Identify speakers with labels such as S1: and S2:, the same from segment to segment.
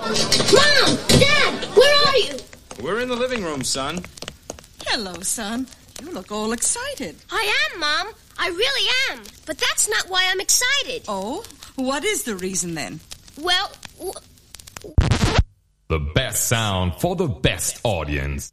S1: Mom! Dad! Where are you?
S2: We're in the living room, son.
S3: Hello, son. You look all excited.
S1: I am, Mom. I really am. But that's not why I'm excited.
S3: Oh? What is the reason then?
S1: Well...
S4: The best sound for the best audience.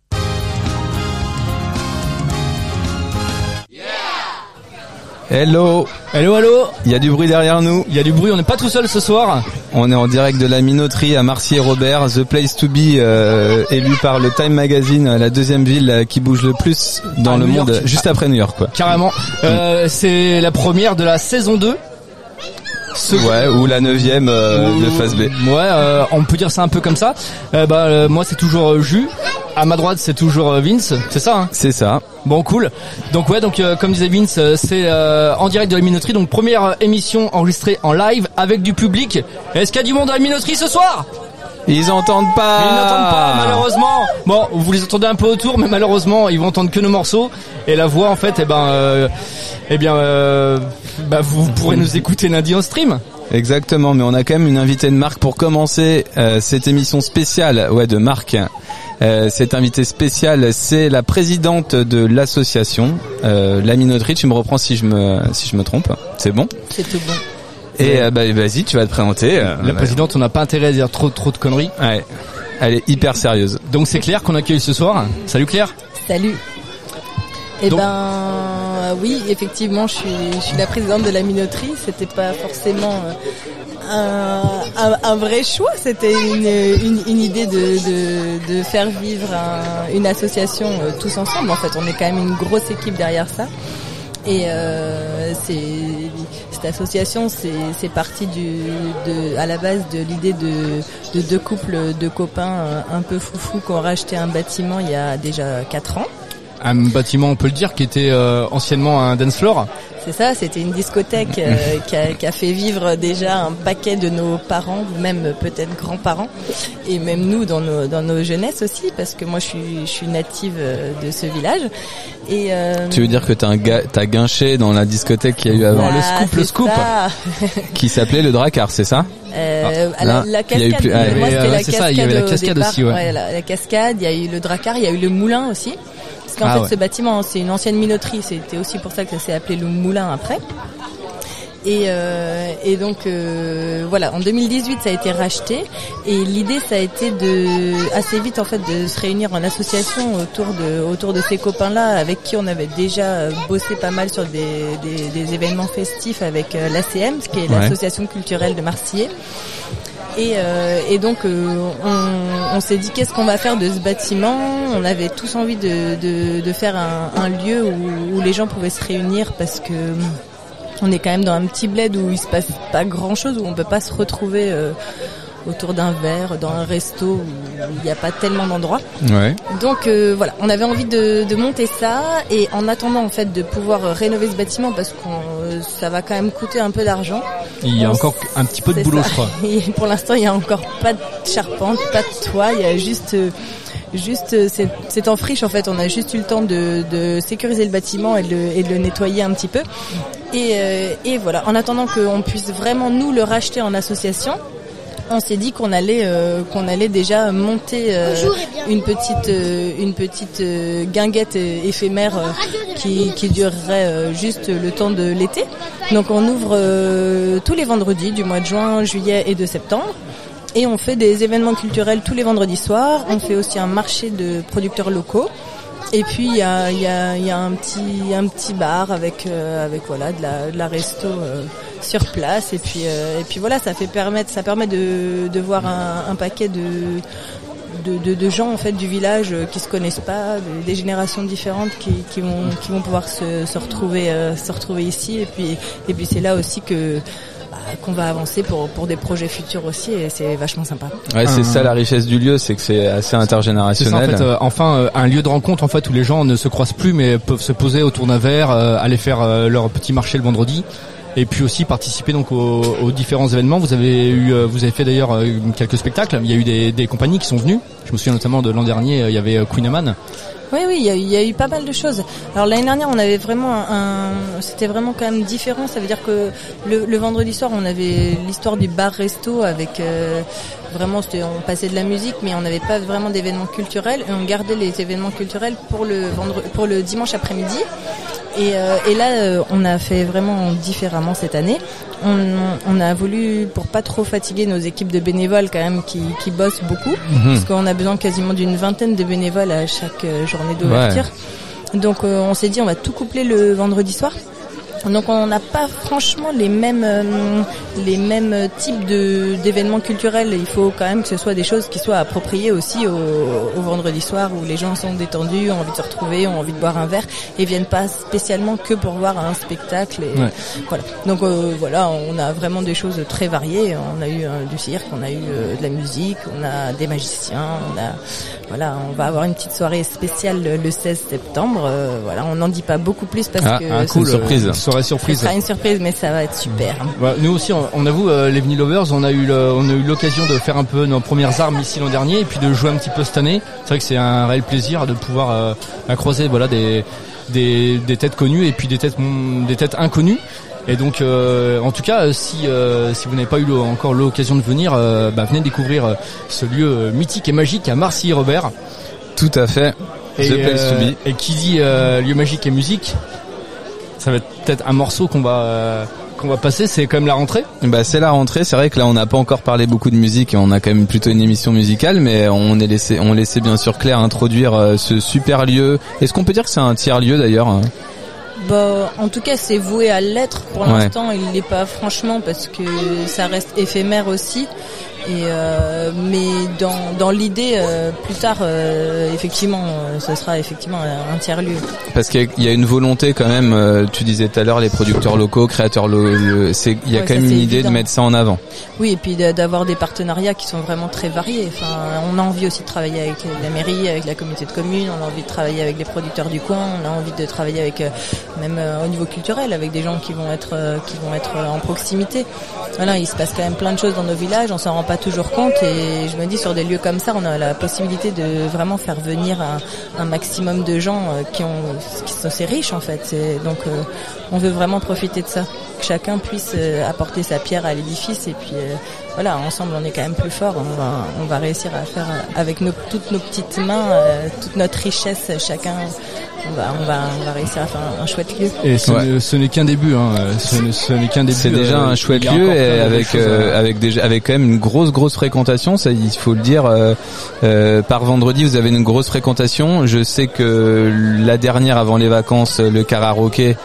S5: Hello.
S6: Hello, hello.
S5: Il y a du bruit derrière nous.
S6: Il y a du bruit, on n'est pas tout seul ce soir.
S5: On est en direct de la Minoterie à Marcier-Robert, The Place to Be, élu par le Time Magazine, la deuxième ville qui bouge le plus dans le monde, York. Juste après New York, quoi.
S6: Carrément. C'est la première de la saison 2.
S5: Ouais, ou la 9e de phase B.
S6: Ouais, on peut dire ça un peu comme ça. Moi c'est toujours Jus. À ma droite c'est toujours Vince. C'est ça, hein?
S5: C'est ça.
S6: Bon, cool. Donc ouais, comme disait Vince, c'est en direct de la Minoterie. Donc première émission enregistrée en live avec du public. Est-ce qu'il y a du monde à la Minoterie ce soir?
S5: Ils entendent pas.
S6: Ils n'entendent pas, malheureusement. Bon, vous les entendez un peu autour, mais malheureusement, ils vont entendre que nos morceaux. Et la voix, en fait, vous pourrez nous écouter lundi en stream.
S5: Exactement, mais on a quand même une invitée de marque pour commencer cette émission spéciale, de marque. Cette invitée spéciale, c'est la présidente de l'association La Minoterie. Tu me reprends si je me trompe. C'est bon?
S7: C'est tout bon.
S5: Et vas-y, tu vas te présenter.
S6: La présidente, on n'a pas intérêt à dire trop de conneries.
S5: Ouais. Elle est hyper sérieuse.
S6: Donc c'est Claire qu'on accueille ce soir. Salut Claire.
S7: Salut. Oui, effectivement, je suis la présidente de la Minoterie. C'était pas forcément un vrai choix. C'était une idée de faire vivre une association tous ensemble. En fait, on est quand même une grosse équipe derrière ça. Et cette association, c'est parti à la base de l'idée de deux couples de copains un peu foufous qui ont racheté un bâtiment il y a déjà 4 ans.
S6: Un bâtiment, on peut le dire, qui était anciennement un dance floor.
S7: C'est ça, c'était une discothèque qui a fait vivre déjà un paquet de nos parents, ou même peut-être grands-parents, et même nous dans nos jeunesses aussi, parce que moi je suis native de ce village. Et
S5: tu veux dire que t'as guinché dans la discothèque qu'il y a eu avant?
S6: Le scoop,
S5: qui s'appelait le Drakkar, c'est ça?
S7: La cascade. Moi c'était la cascade.
S6: Il y avait la cascade aussi, ouais.
S7: Ouais, la cascade, il y a eu le Drakkar, il y a eu le moulin aussi. Parce qu'en fait, ce bâtiment, c'est une ancienne minoterie. C'était aussi pour ça que ça s'est appelé le Moulin après. Et donc, voilà. En 2018, ça a été racheté. Et l'idée, ça a été assez vite, en fait, de se réunir en association autour de ces copains-là, avec qui on avait déjà bossé pas mal sur des événements festifs avec l'ACM, ce qui est l'association culturelle de Marseille. Et donc on s'est dit qu'est-ce qu'on va faire de ce bâtiment. On avait tous envie de faire un lieu où les gens pouvaient se réunir, parce que on est quand même dans un petit bled où il se passe pas grand-chose, où on peut pas se retrouver autour d'un verre, dans un resto où il n'y a pas tellement d'endroits.
S5: Ouais.
S7: Donc voilà, on avait envie de monter ça, et en attendant en fait de pouvoir rénover ce bâtiment, parce que ça va quand même coûter un peu d'argent.
S6: Il y a encore un petit peu de boulot, je crois.
S7: Et pour l'instant, il y a encore pas de charpente, pas de toit, il y a juste c'est en friche en fait. On a juste eu le temps de sécuriser le bâtiment et de le nettoyer un petit peu. Et voilà, en attendant qu'on puisse vraiment nous le racheter en association, on s'est dit qu'on allait déjà monter une petite guinguette éphémère qui durerait juste le temps de l'été. Donc on ouvre tous les vendredis du mois de juin, juillet et de septembre. Et on fait des événements culturels tous les vendredis soirs. On fait aussi un marché de producteurs locaux. Et puis il y a un petit bar avec voilà de la resto sur place, et puis voilà, ça permet de voir un paquet de gens en fait du village qui se connaissent pas, des générations différentes qui vont pouvoir se retrouver ici, et puis c'est là aussi qu'on va avancer pour des projets futurs aussi, et c'est vachement sympa.
S5: Ouais, c'est ça la richesse du lieu, c'est que c'est assez intergénérationnel.
S6: C'est ça, en fait, un lieu de rencontre en fait où les gens ne se croisent plus mais peuvent se poser autour d'un verre, aller faire leur petit marché le vendredi, et puis aussi participer donc aux différents événements. Vous avez fait d'ailleurs quelques spectacles. Il y a eu des compagnies qui sont venues. Je me souviens notamment de l'an dernier, il y avait Queen Amman.
S7: Oui, il y a eu pas mal de choses. Alors l'année dernière, on avait vraiment c'était vraiment quand même différent. Ça veut dire que le vendredi soir, on avait l'histoire du bar-resto avec vraiment on passait de la musique, mais on n'avait pas vraiment d'événements culturels et on gardait les événements culturels pour le dimanche après-midi. Et là, on a fait vraiment différemment cette année. On a voulu, pour pas trop fatiguer nos équipes de bénévoles quand même qui bossent beaucoup, parce qu'on a besoin quasiment d'une vingtaine de bénévoles à chaque journée d'ouverture. Ouais. Donc on s'est dit on va tout coupler le vendredi soir. Donc on n'a pas franchement les mêmes types d'événements culturels. Il faut quand même que ce soit des choses qui soient appropriées aussi au vendredi soir où les gens sont détendus, ont envie de se retrouver, ont envie de boire un verre et viennent pas spécialement que pour voir un spectacle. Et ouais. Voilà. Donc voilà, on a vraiment des choses très variées. On a eu du cirque, on a eu de la musique, on a des magiciens, on va avoir une petite soirée spéciale le 16 septembre. Voilà, on n'en dit pas beaucoup plus parce que
S5: cool, surprise.
S6: Surprise.
S7: Ce sera une surprise, mais ça va être super.
S6: Ouais, nous aussi, on avoue, les Vinyl Lovers, on a eu l'occasion de faire un peu nos premières armes ici l'an dernier, et puis de jouer un petit peu cette année. C'est vrai que c'est un réel plaisir de pouvoir croiser des têtes connues et puis des têtes inconnues. Et donc, en tout cas, si vous n'avez pas eu encore l'occasion de venir, venez découvrir ce lieu mythique et magique à Marcilly-Robert.
S5: Tout à fait. The place to be.
S6: Et qui dit lieu magique et musique, ça va être peut-être un morceau qu'on va passer, c'est quand même la rentrée.
S5: C'est la rentrée, c'est vrai que là on n'a pas encore parlé beaucoup de musique et on a quand même plutôt une émission musicale, mais on laissait bien sûr Claire introduire ce super lieu. Est-ce qu'on peut dire que c'est un tiers-lieu d'ailleurs?
S7: En tout cas, c'est voué à l'être. Pour l'instant, il l'est pas franchement parce que ça reste éphémère aussi. Et mais dans l'idée, plus tard, effectivement, ce sera effectivement un tiers-lieu.
S5: Parce qu'il y a une volonté quand même. Tu disais tout à l'heure, les producteurs locaux, créateurs il y a quand même une idée de mettre ça en avant.
S7: Oui, et puis d'avoir des partenariats qui sont vraiment très variés. Enfin, on a envie aussi de travailler avec la mairie, avec la communauté de communes. On a envie de travailler avec les producteurs du coin. On a envie de travailler avec même au niveau culturel, avec des gens qui vont être en proximité. Voilà, il se passe quand même plein de choses dans nos villages. On s'en rend pas toujours compte et je me dis sur des lieux comme ça on a la possibilité de vraiment faire venir un maximum de gens qui sont assez riches en fait. Donc on veut vraiment profiter de ça, que chacun puisse apporter sa pierre à l'édifice et puis voilà, ensemble on est quand même plus fort. On va réussir à faire avec toutes nos petites mains, toute notre richesse, chacun on va réussir à faire un chouette lieu.
S6: Et ce n'est qu'un début, hein. Ce n'est qu'un début.
S5: C'est déjà un chouette lieu et avec quand même une grosse fréquentation. Ça, il faut le dire. Par vendredi, vous avez une grosse fréquentation. Je sais que la dernière avant les vacances, le karaoké,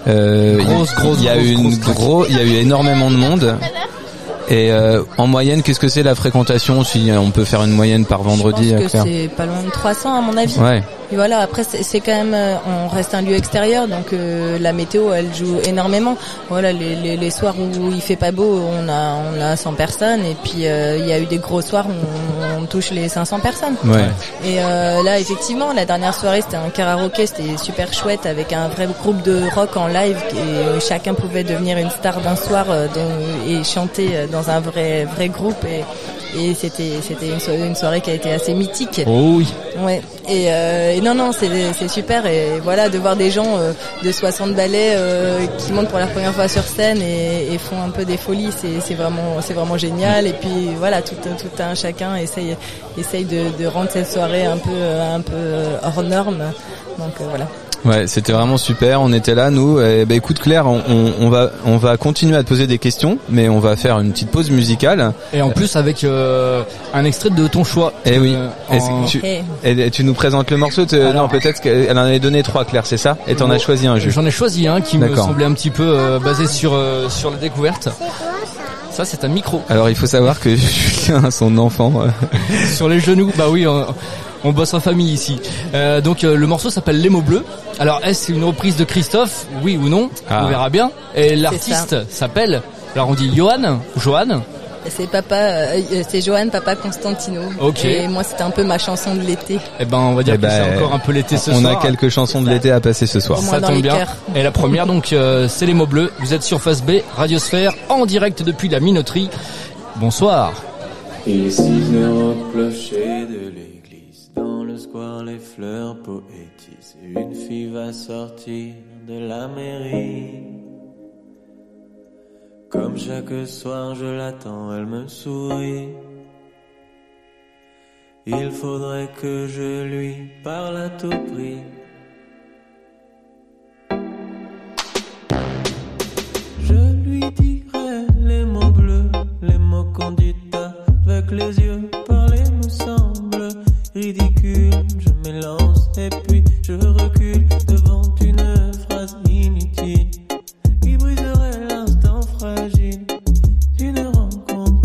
S5: il y a eu énormément de monde. Et en moyenne, qu'est-ce que c'est la fréquentation, si on peut faire une moyenne par vendredi?
S7: Je pense que c'est pas loin de 300 à mon avis. Ouais. Et voilà, après c'est quand même, on reste un lieu extérieur, donc la météo elle joue énormément. Voilà, les soirs où il fait pas beau, on a 100 personnes, et puis il y a eu des gros soirs où on touche les 500 personnes.
S5: Ouais. Et
S7: là effectivement, la dernière soirée c'était un karaoké, c'était super chouette avec un vrai groupe de rock en live et chacun pouvait devenir une star d'un soir et chanter dans un vrai groupe et c'était une soirée qui a été assez mythique.
S6: Oh oui.
S7: Ouais. Et non c'est super et voilà de voir des gens de 60 ballets qui montent pour la première fois sur scène et font un peu des folies, c'est vraiment génial. Et puis voilà, tout un chacun essaye de rendre cette soirée un peu hors norme. Donc voilà.
S5: Ouais, c'était vraiment super. On était là, nous. Écoute Claire, on va continuer à te poser des questions, mais on va faire une petite pause musicale.
S6: Et en plus avec un extrait de ton choix.
S5: Eh oui. Tu nous présentes le morceau. Non, peut-être qu'elle en avait donné 3, Claire, c'est ça? Et t'en as choisi un jeu.
S6: J'en ai choisi un qui me semblait un petit peu basé sur la découverte. Ça, c'est un micro.
S5: Alors, il faut savoir que Julien a son enfant
S6: sur les genoux. Bah oui. On bosse en famille ici. Donc le morceau s'appelle Les mots bleus. Alors est-ce une reprise de Christophe? Oui ou non? On verra bien. Et l'artiste s'appelle, alors on dit Johan.
S7: C'est Johan Papa Constantino.
S6: Ok.
S7: Et moi c'était un peu ma chanson de l'été.
S6: On va dire que c'est encore un peu l'été ce soir.
S5: On a quelques chansons de l'été à passer ce soir.
S6: Ça tombe bien. Et la première donc c'est Les mots bleus. Vous êtes sur Face B, Radiosphère, en direct depuis la Minoterie. Bonsoir.
S8: Il siffle au clocher de l'église, dans le square les fleurs poétisent. Une fille va sortir de la mairie. Comme chaque soir je l'attends, elle me sourit. Il faudrait que je lui parle à tout prix. Je lui dirai les mots bleus, les mots qu'on dit avec les yeux. Parler me semble ridicule. Je m'élance et puis je recule devant une phrase inutile qui briserait l'instant fragile d'une rencontre.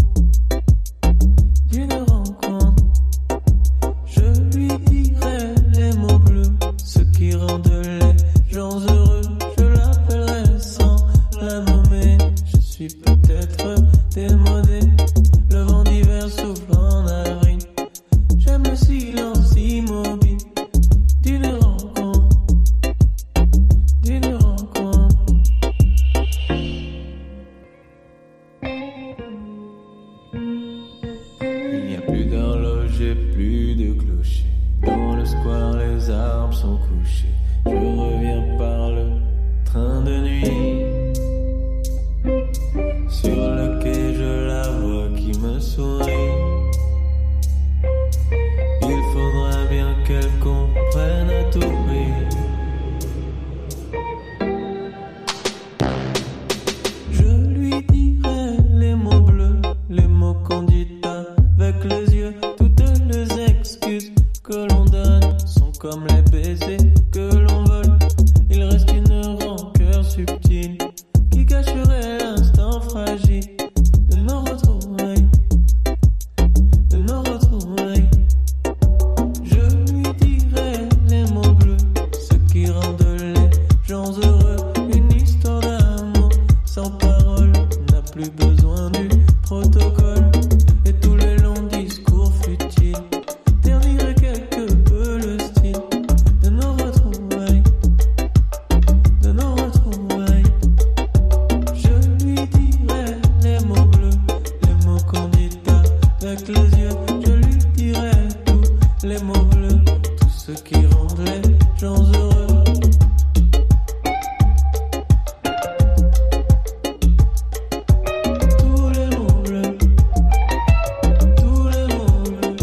S8: Je lui dirai les mots bleus, ceux qui rendent les gens heureux. Je l'appellerai sans la nommer. Je suis peut-être démodé, le vent d'hiver souffle en avril. J'aime le silence immobile d'une rencontre. Il n'y a plus d'horloge et plus de clocher. Dans le square, les arbres sont couchés. Je reviens par le train de nuit. Sur le quai, je la vois qui me sourit. Il faudra bien qu'elle comprenne à tout prix. Je lui dirai les mots bleus, les mots qu'on dit avec les yeux. Toutes les excuses que l'on donne sont comme les baisers que l'on vole. Il reste une rancœur subtile qui cacherait l'instant fragile de nos retrouvailles. Je lui dirai les mots bleus, ceux qui rendent les gens heureux. Une histoire d'amour sans parole n'a plus besoin du protocole. Et tous les longs discours futiles terniraient quelque peu le style de nos retrouvailles. Je lui dirai les mots bleus, les mots qu'on dit avec les yeux. Je lui dirai tous les mots bleus, tous ceux qui rendent les gens heureux. Tous les mots bleus, tous les mots bleus.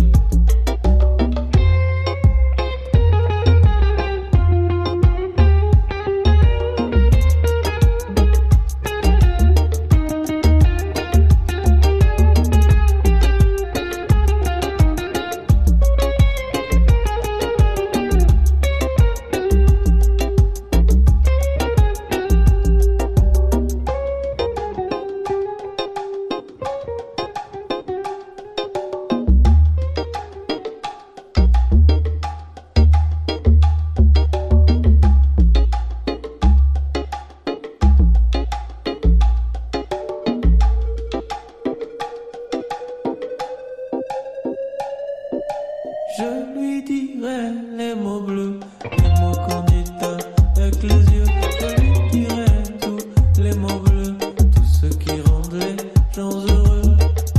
S8: Je lui dirai les mots bleus, les mots qu'on dit avec les yeux. Je lui dirai tous les mots bleus, tous ceux qui rendent les gens heureux.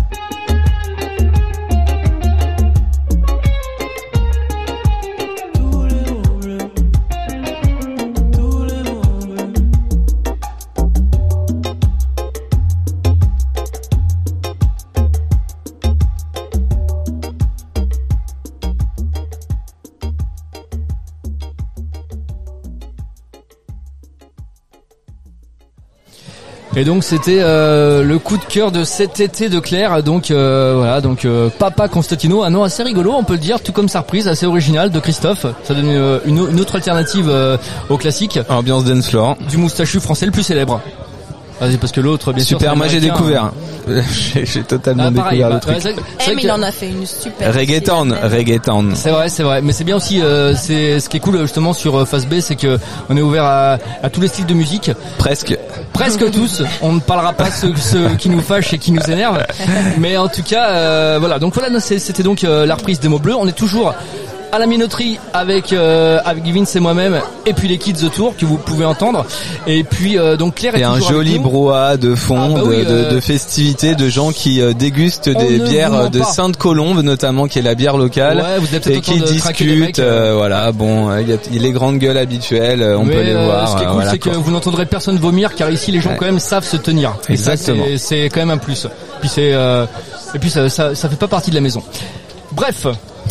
S8: Tous les mots bleus, tous les mots bleus.
S6: Et donc c'était le coup de cœur de cet été de Claire. Donc voilà, donc Papa Constantino, un nom assez rigolo, on peut le dire, tout comme sa reprise assez originale de Christophe. Ça donne une autre alternative au classique.
S5: Ambiance dance floor.
S6: Du moustachu français le plus célèbre. Parce que l'autre, bien sûr.
S5: Super, moi j'ai découvert. J'ai totalement découvert le truc.
S7: Mais il en a fait une super.
S5: Reggaeton.
S6: C'est vrai. Mais c'est bien aussi, c'est ce qui est cool justement sur Face B, c'est que on est ouvert à tous les styles de musique.
S5: Presque
S6: tous. On ne parlera pas ceux qui nous fâchent et qui nous énervent. Mais en tout cas, voilà. Donc voilà, c'était donc la reprise des mots bleus. On est toujours à la minoterie avec Vince et moi-même, et puis les kids autour que vous pouvez entendre. Et puis donc Claire est toujours avec nous.
S5: Et un joli brouhaha de fond, de festivités, de gens qui dégustent des bières de Sainte-Colombe notamment, qui est la bière locale,
S6: ouais, vous avez
S5: et qui discutent. Voilà, bon, il y a les grandes gueules habituelles, on peut les voir.
S6: Ce qui est cool, c'est que vous n'entendrez personne vomir, car ici les gens quand même savent se tenir.
S5: Exactement.
S6: Et ça, c'est quand même un plus. Puis ça fait pas partie de la maison. Bref.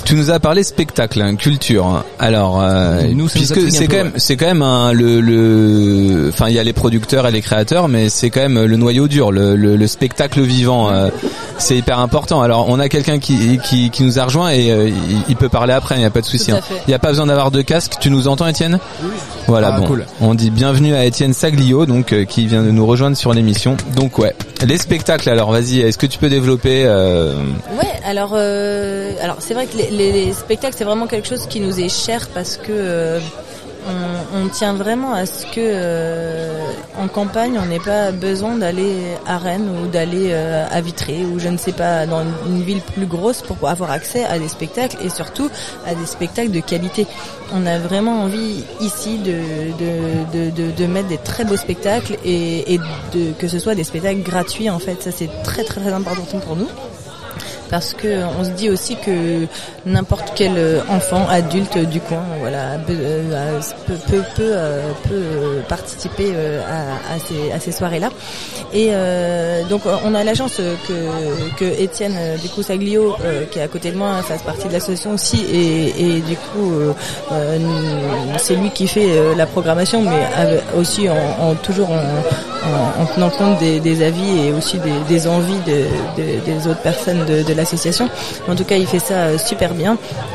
S5: Tu nous as parlé spectacle, culture. Alors,
S6: Nous, ça nous
S5: puisque
S6: intrigue
S5: c'est quand même enfin il y a les producteurs et les créateurs, mais c'est quand même le noyau dur, le spectacle vivant. C'est hyper important. Alors on a quelqu'un qui nous a rejoint et il peut parler après, il n'y a pas de souci. Il n'y a pas besoin d'avoir de casque. Tu nous entends, Étienne? Oui. Voilà, bon. Cool. On dit bienvenue à Étienne Saglio, donc qui vient de nous rejoindre sur l'émission. Donc ouais, les spectacles. Alors vas-y, est-ce que tu peux développer
S7: Ouais, alors c'est vrai que les spectacles c'est vraiment quelque chose qui nous est cher parce que on tient vraiment à ce que en campagne on n'ait pas besoin d'aller à Rennes ou d'aller à Vitré ou je ne sais pas dans une ville plus grosse pour avoir accès à des spectacles et surtout à des spectacles de qualité. On a vraiment envie ici de mettre des très beaux spectacles et que ce soit des spectacles gratuits en fait. Ça c'est très très très important pour nous. Parce que on se dit aussi que n'importe quel enfant, adulte du coin, voilà, peut participer à ces soirées-là. Et donc on a la chance que Étienne du coup Saglio, qui est à côté de moi, fasse partie de l'association aussi, et du coup c'est lui qui fait la programmation, mais aussi toujours en tenant compte des avis et aussi des envies des autres personnes de l'association. En tout cas, il fait ça super bien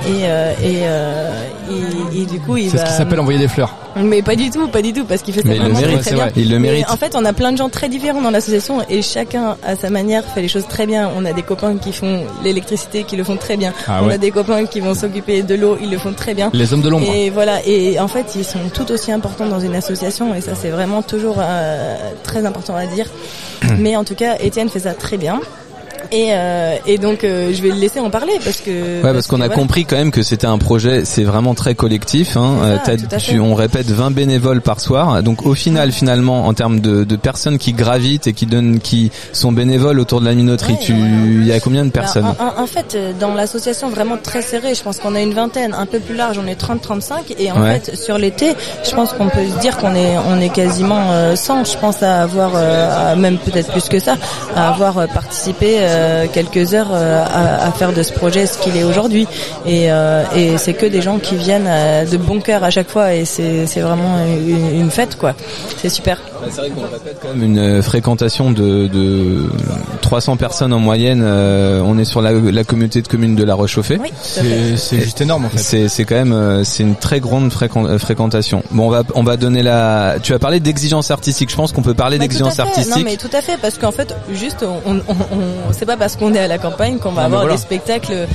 S7: et du coup,
S6: c'est ce qui s'appelle envoyer des fleurs.
S7: Mais pas du tout, parce qu'il fait ça vraiment très bien.
S5: Il le mérite.
S7: En fait, on a plein de gens très différents dans l'association et chacun à sa manière fait les choses très bien. On a des copains qui font l'électricité, qui le font très bien. On a des copains qui vont s'occuper de l'eau, ils le font très bien.
S6: Les hommes de l'ombre.
S7: Et voilà. Et en fait, ils sont tout aussi importants dans une association et ça, c'est vraiment toujours très important à dire. Mais en tout cas, Étienne fait ça très bien. Et donc je vais le laisser en parler parce qu'on
S5: a compris quand même que c'était un projet, c'est vraiment très collectif, hein. On répète 20 bénévoles par soir. Donc au final, finalement, en termes de personnes qui gravitent et qui sont bénévoles autour de la minoterie, il y a combien de personnes?
S7: En fait, dans l'association vraiment très serrée, je pense qu'on a une vingtaine, un peu plus large, on est 30-35 et en fait sur l'été, je pense qu'on peut se dire qu'on est quasiment 100, je pense à avoir même peut-être plus que ça, à avoir participé quelques heures à faire de ce projet ce qu'il est aujourd'hui et c'est que des gens qui viennent de bon cœur à chaque fois et c'est vraiment une fête quoi. C'est super.
S5: C'est vrai qu'on répète quand même une fréquentation de 300 personnes en moyenne. On est sur la communauté de communes de La Roche-Chauffée.
S7: Oui,
S6: c'est juste énorme en fait.
S5: C'est quand même c'est une très grande fréquentation. Bon, on va donner tu as parlé d'exigence artistique. Je pense qu'on peut parler d'exigence artistique.
S7: Non mais tout à fait parce qu'en fait juste on c'est pas parce qu'on est à la campagne qu'on va avoir des spectacles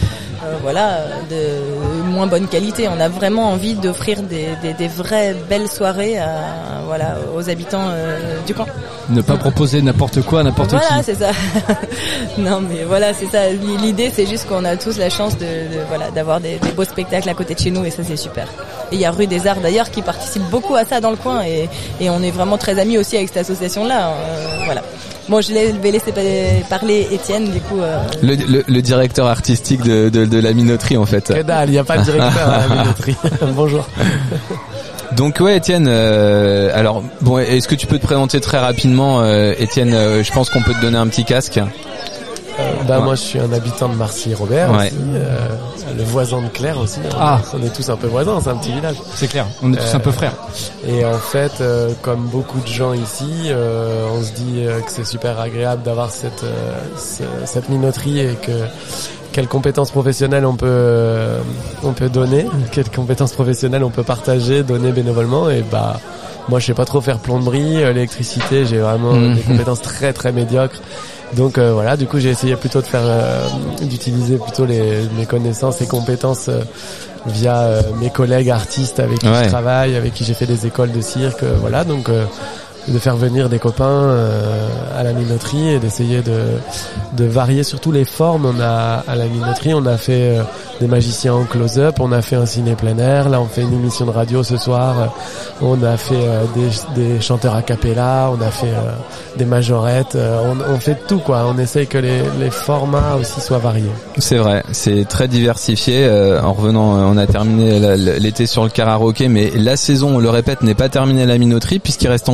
S7: de moins bonne qualité. On a vraiment envie d'offrir des vraies belles soirées aux habitants du coin.
S6: Ne pas proposer n'importe quoi, n'importe qui.
S7: Voilà, c'est ça. Non, mais voilà, c'est ça. L'idée, c'est juste qu'on a tous la chance d'avoir des beaux spectacles à côté de chez nous et ça, c'est super. Et il y a Rue des Arts d'ailleurs qui participe beaucoup à ça dans le coin et on est vraiment très amis aussi avec cette association-là. Voilà. Bon, je vais laisser parler Étienne, du coup.
S5: Le directeur artistique de la minoterie, en fait.
S9: Que dalle, il n'y a pas de directeur à la minoterie. Bonjour.
S5: Donc ouais, Étienne. Alors bon, est-ce que tu peux te présenter très rapidement, Étienne? Je pense qu'on peut te donner un petit casque.
S9: Moi, je suis un habitant de Marcy-Robert aussi, le voisin de Claire aussi. On est tous un peu voisins, c'est un petit village.
S6: C'est clair, on est tous un peu frères.
S9: Et en fait, comme beaucoup de gens ici, on se dit que c'est super agréable d'avoir cette minoterie et quelles compétences professionnelles on peut donner, quelles compétences professionnelles on peut partager, donner bénévolement. Et moi, je sais pas trop faire plomberie, l'électricité, j'ai vraiment des compétences très très médiocres. Donc du coup j'ai essayé plutôt d'utiliser plutôt mes connaissances et compétences via mes collègues artistes avec qui je travaille, avec qui j'ai fait des écoles de cirque, donc de faire venir des copains à la minoterie et d'essayer de varier surtout les formes. On a à la minoterie, on a fait des magiciens en close-up, on a fait un ciné plein air, là on fait une émission de radio ce soir, on a fait des chanteurs a cappella, on a fait des majorettes, on fait tout quoi, on essaye que les formats aussi soient variés.
S5: C'est vrai, c'est très diversifié. En revenant, on a terminé l'été sur le karaoké, mais la saison, on le répète, n'est pas terminée à la minoterie puisqu'il reste encore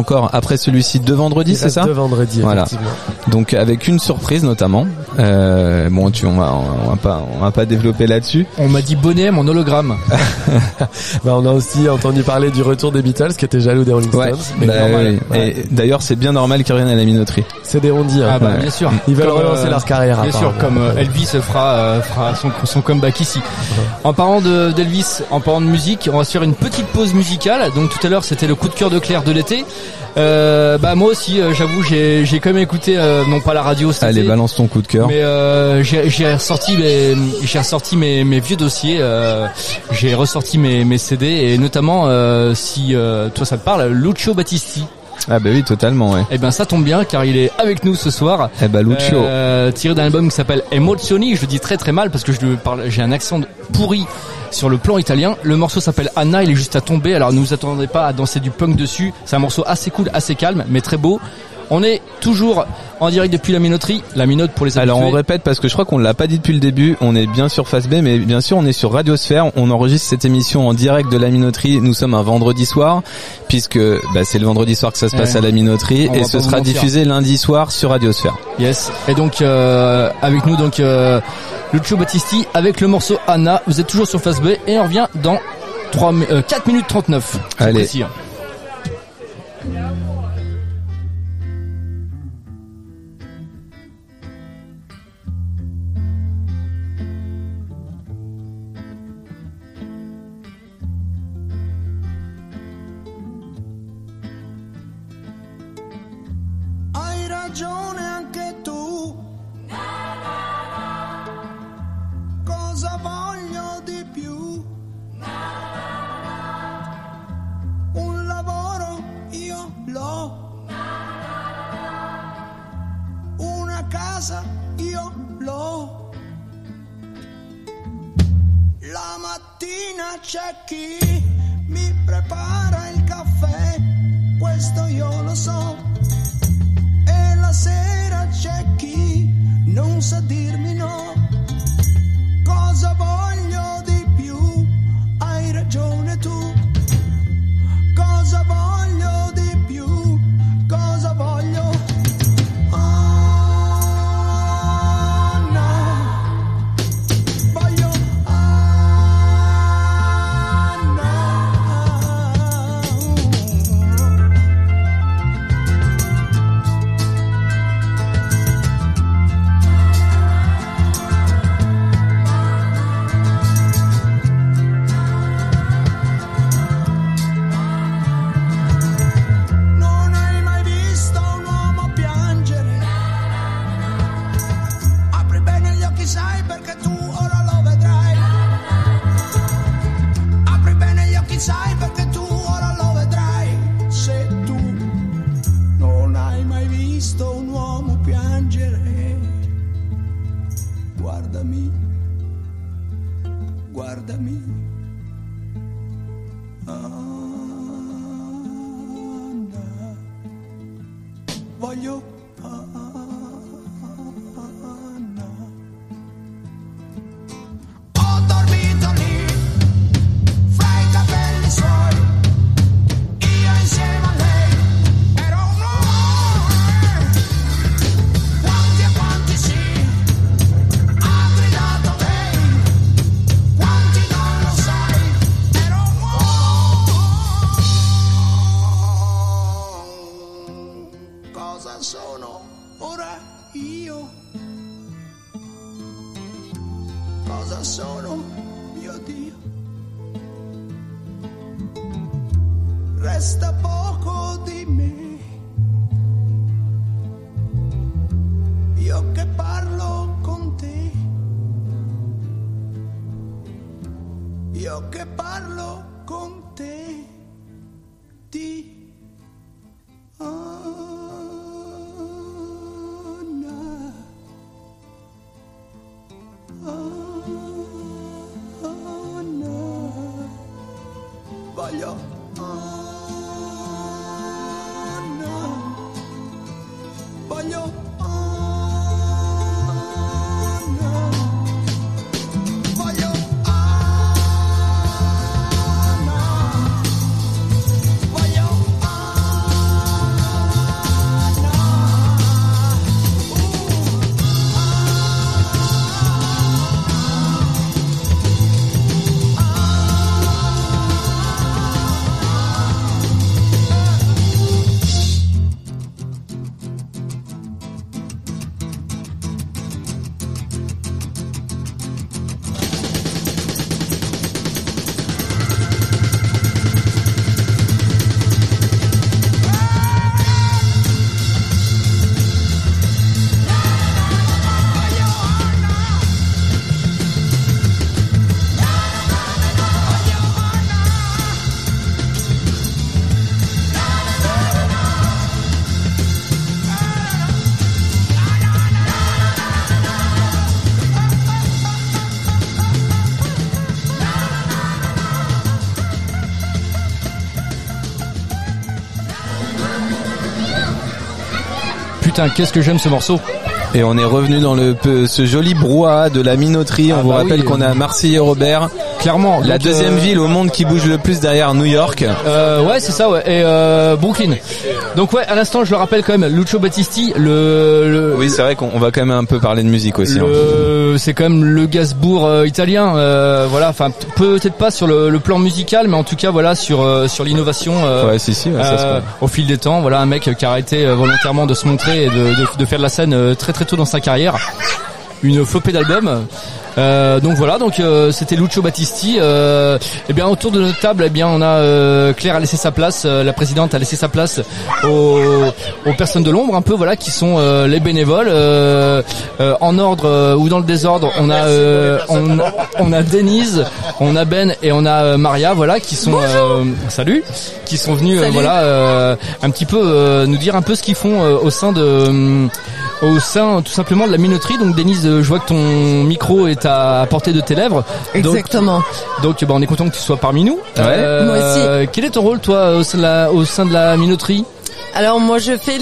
S5: après celui-ci 2 vendredis, c'est ça?
S9: 2 vendredis,
S5: voilà.
S9: Effectivement.
S5: Donc avec une surprise notamment. Bon, on va pas développer là-dessus.
S6: On m'a dit bonnet mon hologramme.
S9: On a aussi entendu parler du retour des Beatles qui étaient jaloux des Rolling Stones.
S5: Ouais.
S9: Ouais.
S5: Et d'ailleurs, c'est bien normal qu'ils reviennent à la minoterie.
S9: C'est des ondits. Hein.
S6: Ah bah bien sûr.
S9: Ils veulent relancer leur carrière.
S6: Bien sûr, comme Elvis fera son comeback ici. En parlant d'Elvis, en parlant de musique, on va se faire une petite pause musicale. Donc tout à l'heure, c'était le coup de cœur de Claire de l'été. Moi aussi, j'avoue, j'ai quand même écouté non pas la radio.
S5: Allez, balance ton coup de cœur.
S6: Mais j'ai ressorti mes vieux dossiers. J'ai ressorti mes CD et notamment si toi ça te parle, Lucio Battisti.
S5: Ah bah oui, totalement, ouais.
S6: Eh ben ça tombe bien car il est avec nous ce soir.
S5: Eh ben Lucio.
S6: Tiré d'un album qui s'appelle Emozioni. Je le dis très très mal parce que j'ai un accent pourri sur le plan italien. Le morceau s'appelle Anna, il est juste à tomber. Alors ne vous attendez pas à danser du punk dessus. C'est un morceau assez cool, assez calme, mais très beau. On est toujours en direct depuis la minoterie, la minote pour les habitués.
S5: Alors on répète parce que je crois qu'on l'a pas dit depuis le début, on est bien sur Face B, mais bien sûr on est sur Radiosphère, on enregistre cette émission en direct de la minoterie, nous sommes un vendredi soir, puisque c'est le vendredi soir que ça se passe à la minoterie, et ce sera diffusé lundi soir sur Radiosphère.
S6: Yes, et donc avec nous Lucio Battisti avec le morceau Anna, vous êtes toujours sur Face B et on revient dans 4 minutes 39.
S5: Allez.
S6: Précis, hein.
S10: Cosa voglio di più? Un lavoro io l'ho. Una casa io l'ho. La mattina c'è chi mi prepara il caffè, questo io lo so. E la sera c'è chi non sa dirmi no. Cosa voglio di più? Hai ragione tu. Cosa voglio di più? Cosa voglio? Anna. Voglio Anna. Sai perché tu ora lo vedrai. Apri bene gli occhi, sai perché tu ora lo vedrai. Se tu non hai mai visto un uomo piangere, guardami, guardami. Anna, voglio resta poco di me, io che parlo con te, io che parlo con te, di Anna, Anna, voglio voglio Anna, voglio Anna, voglio Anna.
S6: putain, qu'est-ce que j'aime ce morceau.
S5: Et on est revenu dans ce joli brouhaha de la minoterie. On vous rappelle qu'on est à Marseille-Robert.
S6: Clairement.
S5: La deuxième ville au monde qui bouge le plus derrière New York.
S6: Ouais, c'est ça, ouais. Et Brooklyn. Donc ouais, à l'instant, je le rappelle quand même, Lucio Battisti,
S5: Oui, c'est vrai qu'on va quand même un peu parler de musique aussi.
S6: C'est quand même le Gainsbourg italien. Voilà, enfin peut-être pas sur le plan musical, mais en tout cas voilà sur l'innovation.
S5: Ouais, si, ça se
S6: au fil des temps, voilà un mec qui a arrêté volontairement de se montrer et de faire de la scène très très tôt dans sa carrière. Une flopée d'albums. Donc voilà, c'était Lucio Battisti. Et bien autour de notre table, on a Claire a laissé sa place, la présidente a laissé sa place aux personnes de l'ombre un peu, voilà, qui sont les bénévoles. En ordre ou dans le désordre, on a Denise, on a Ben et on a Maria, voilà, qui sont qui sont venus un petit peu nous dire un peu ce qu'ils font au sein tout simplement de la minoterie. Donc Denise, je vois que ton micro est à portée de tes lèvres.
S7: Exactement.
S6: Donc on est content que tu sois parmi nous.
S5: Ouais.
S7: Moi aussi.
S6: Quel est ton rôle toi au sein de la minoterie?
S7: Alors moi je fais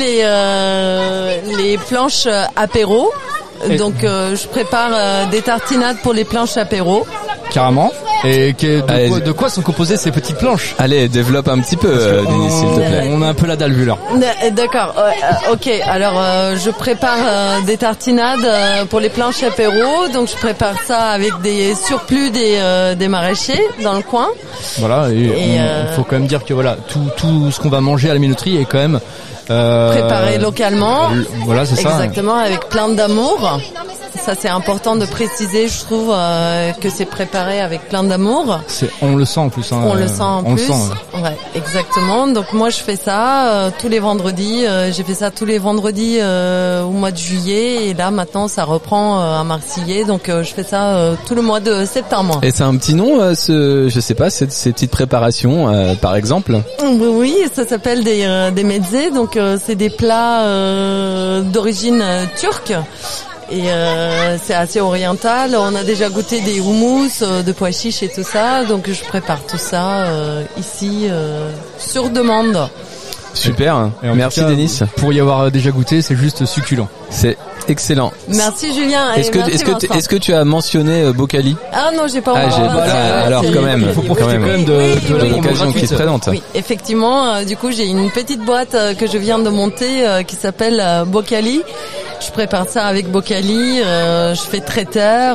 S7: les planches apéro. Donc je prépare des tartinades pour les planches apéro.
S6: Carrément. Et de quoi sont composées ces petites planches?
S5: Allez, développe un petit peu, Denise, s'il te plaît.
S6: On a un peu la dalle vue là.
S7: D'accord. Ok. Alors, je prépare des tartinades pour les planches apéro. Donc, je prépare ça avec des surplus des maraîchers dans le coin.
S6: Voilà. Et faut quand même dire que voilà, tout ce qu'on va manger à la minoterie est quand même
S7: préparé localement.
S6: Voilà, c'est ça.
S7: Exactement, avec plein d'amour. Ça c'est important de préciser, je trouve, que c'est préparé avec plein d'amour.
S6: On le sent en plus.
S7: On le sent en plus. Ouais, exactement. Donc moi je fais ça tous les vendredis. J'ai fait ça tous les vendredis au mois de juillet et là maintenant ça reprend à Marseillais. Donc je fais ça tout le mois de septembre.
S5: Et c'est un petit nom, je sais pas, ces petites préparations, par exemple.
S7: Oui, ça s'appelle des mezzés. Donc c'est des plats d'origine turque. Et c'est assez oriental. On a déjà goûté des houmous, de pois chiches et tout ça. Donc je prépare tout ça ici sur demande.
S5: Super. Merci Denis.
S6: Pour y avoir déjà goûté, c'est juste succulent.
S5: C'est excellent.
S7: Merci Julien.
S5: Est-ce que tu as mentionné Bocali?
S7: Ah non, j'ai pas.
S5: Alors quand même.
S6: Il faut profiter quand même de
S5: l'occasion qui se présente.
S7: Oui, effectivement. Du coup, j'ai une petite boîte que je viens de monter qui s'appelle Bocali. Je prépare ça avec Bocali, je fais traiteur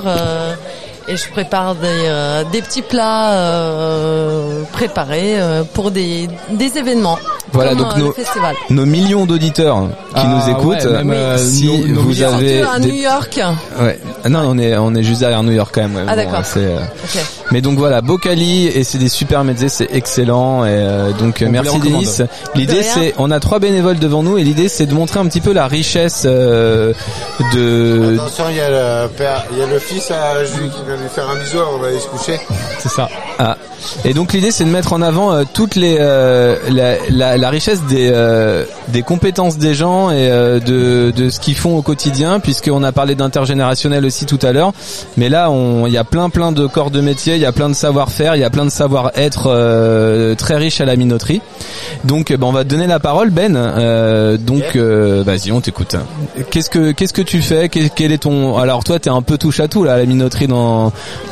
S7: et je prépare des petits plats préparés pour des événements.
S5: Voilà, donc nos millions d'auditeurs qui nous écoutent, si vous avez
S7: à New York.
S5: Ouais. Non, on est juste derrière New York quand même.
S7: Ah d'accord.
S5: Okay. Mais donc voilà, Bocali et c'est des super mezzés, c'est excellent et donc merci Denis. L'idée c'est on a 3 bénévoles devant nous et l'idée c'est de montrer un petit peu la richesse de
S11: Attention, il y a le fils à Jules qui vient lui faire un bisou avant d'aller se coucher.
S6: C'est ça.
S5: Ah. Et donc l'idée c'est de mettre en avant toutes les la richesse des compétences des gens et de ce qu'ils font au quotidien, puisqu'on a parlé d'intergénérationnel aussi tout à l'heure, mais là il y a plein de corps de métier, il y a plein de savoir-faire, il y a plein de savoir-être très riche à la minoterie. Donc on va te donner la parole Ben. Vas-y, on t'écoute. Qu'est-ce que tu fais? Quel est ton... Alors toi t'es un peu touche à tout là à la minoterie dans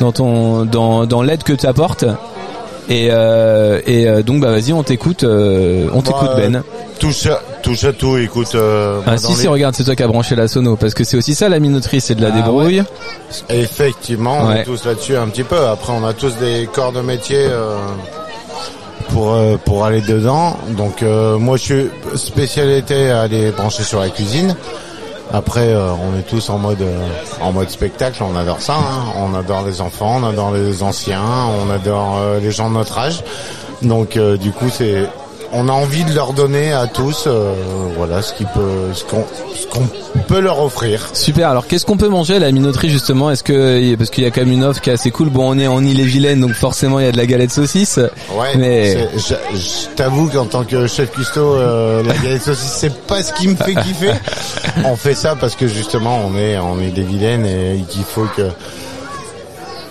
S5: l'aide que tu apportes. Et donc vas-y, on t'écoute Ben.
S11: Touche à tout, écoute.
S5: Si regarde, c'est toi qui as branché la sono, parce que c'est aussi ça la minoterie, c'est de la débrouille.
S11: Ouais. Effectivement, on est tous là-dessus un petit peu. Après, on a tous des corps de métier pour aller dedans. Donc moi, je suis spécialité à aller brancher sur la cuisine. Après, on est tous en mode spectacle, on adore ça, hein. On adore les enfants, on adore les anciens, on adore les gens de notre âge. Donc du coup, on a envie de leur donner à tous, voilà, ce qu'on peut leur offrir.
S5: Super. Alors, qu'est-ce qu'on peut manger à la minoterie justement? Parce qu'il y a quand même une offre qui est assez cool. Bon, on est en Ille-et-Vilaine, donc forcément il y a de la galette saucisse.
S11: Ouais.
S5: Mais
S11: je t'avoue qu'en tant que chef cuistot, la galette saucisse c'est pas ce qui me fait kiffer. On fait ça parce que justement on est en Ille-et-Vilaine et qu'il faut que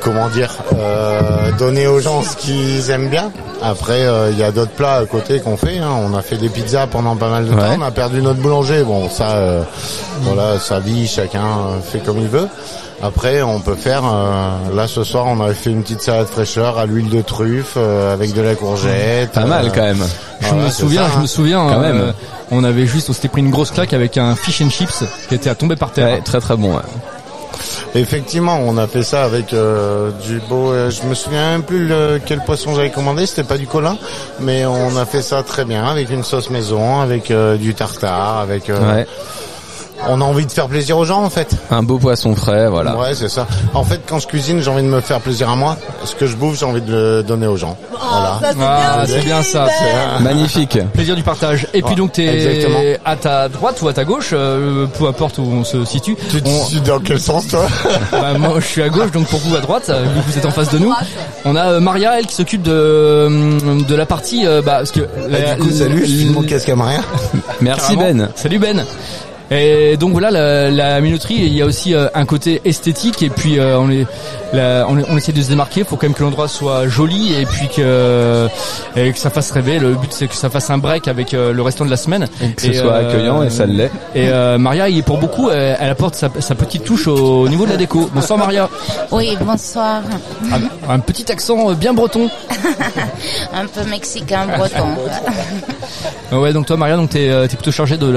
S11: donner aux gens ce qu'ils aiment bien. Après, il y a d'autres plats à côté qu'on fait. Hein. On a fait des pizzas pendant pas mal de temps. On a perdu notre boulanger. Bon, ça, voilà, sa vie, chacun fait comme il veut. Après, on peut faire. Là, ce soir, on avait fait une petite salade fraîcheur à l'huile de truffe avec de la courgette.
S5: Pas mal quand même.
S6: Je me souviens. Quand même. On s'était pris une grosse claque avec un fish and chips qui était à tomber par terre.
S5: Ouais, très très bon. Ouais.
S11: Effectivement, on a fait ça avec du beau. Je me souviens même plus quel poisson j'avais commandé. C'était pas du colin, mais on a fait ça très bien avec une sauce maison, avec du tartare, avec. On a envie de faire plaisir aux gens en fait.
S5: Un beau poisson frais, voilà.
S11: Ouais, c'est ça. En fait, quand je cuisine, j'ai envie de me faire plaisir à moi. Ce que je bouffe, j'ai envie de le donner aux gens. Voilà.
S6: C'est bien ça.
S5: Magnifique.
S6: Plaisir du partage. Et puis donc t'es à ta droite ou à ta gauche, peu importe où on se situe.
S11: Tu dans quel sens toi?
S6: Moi, je suis à gauche, donc pour vous à droite, vu que vous êtes en face de nous. On a Maria, elle qui s'occupe de la partie, parce que.
S11: Du coup, salut, je file mon casque à Maria.
S5: Merci Ben.
S6: Salut Ben. Et donc voilà, la minoterie, il y a aussi un côté esthétique et puis on essaie de se démarquer. Il faut quand même que l'endroit soit joli et puis que ça fasse rêver. Le but c'est que ça fasse un break avec le restant de la semaine
S5: et que ce soit accueillant et ça l'est.
S6: Et Maria, il est pour beaucoup, elle apporte sa petite touche au niveau de la déco. Bonsoir Maria.
S12: Oui, bonsoir.
S6: Un petit accent bien breton.
S12: Un peu mexicain breton.
S6: Ouais, donc toi Maria, donc t'es plutôt chargée de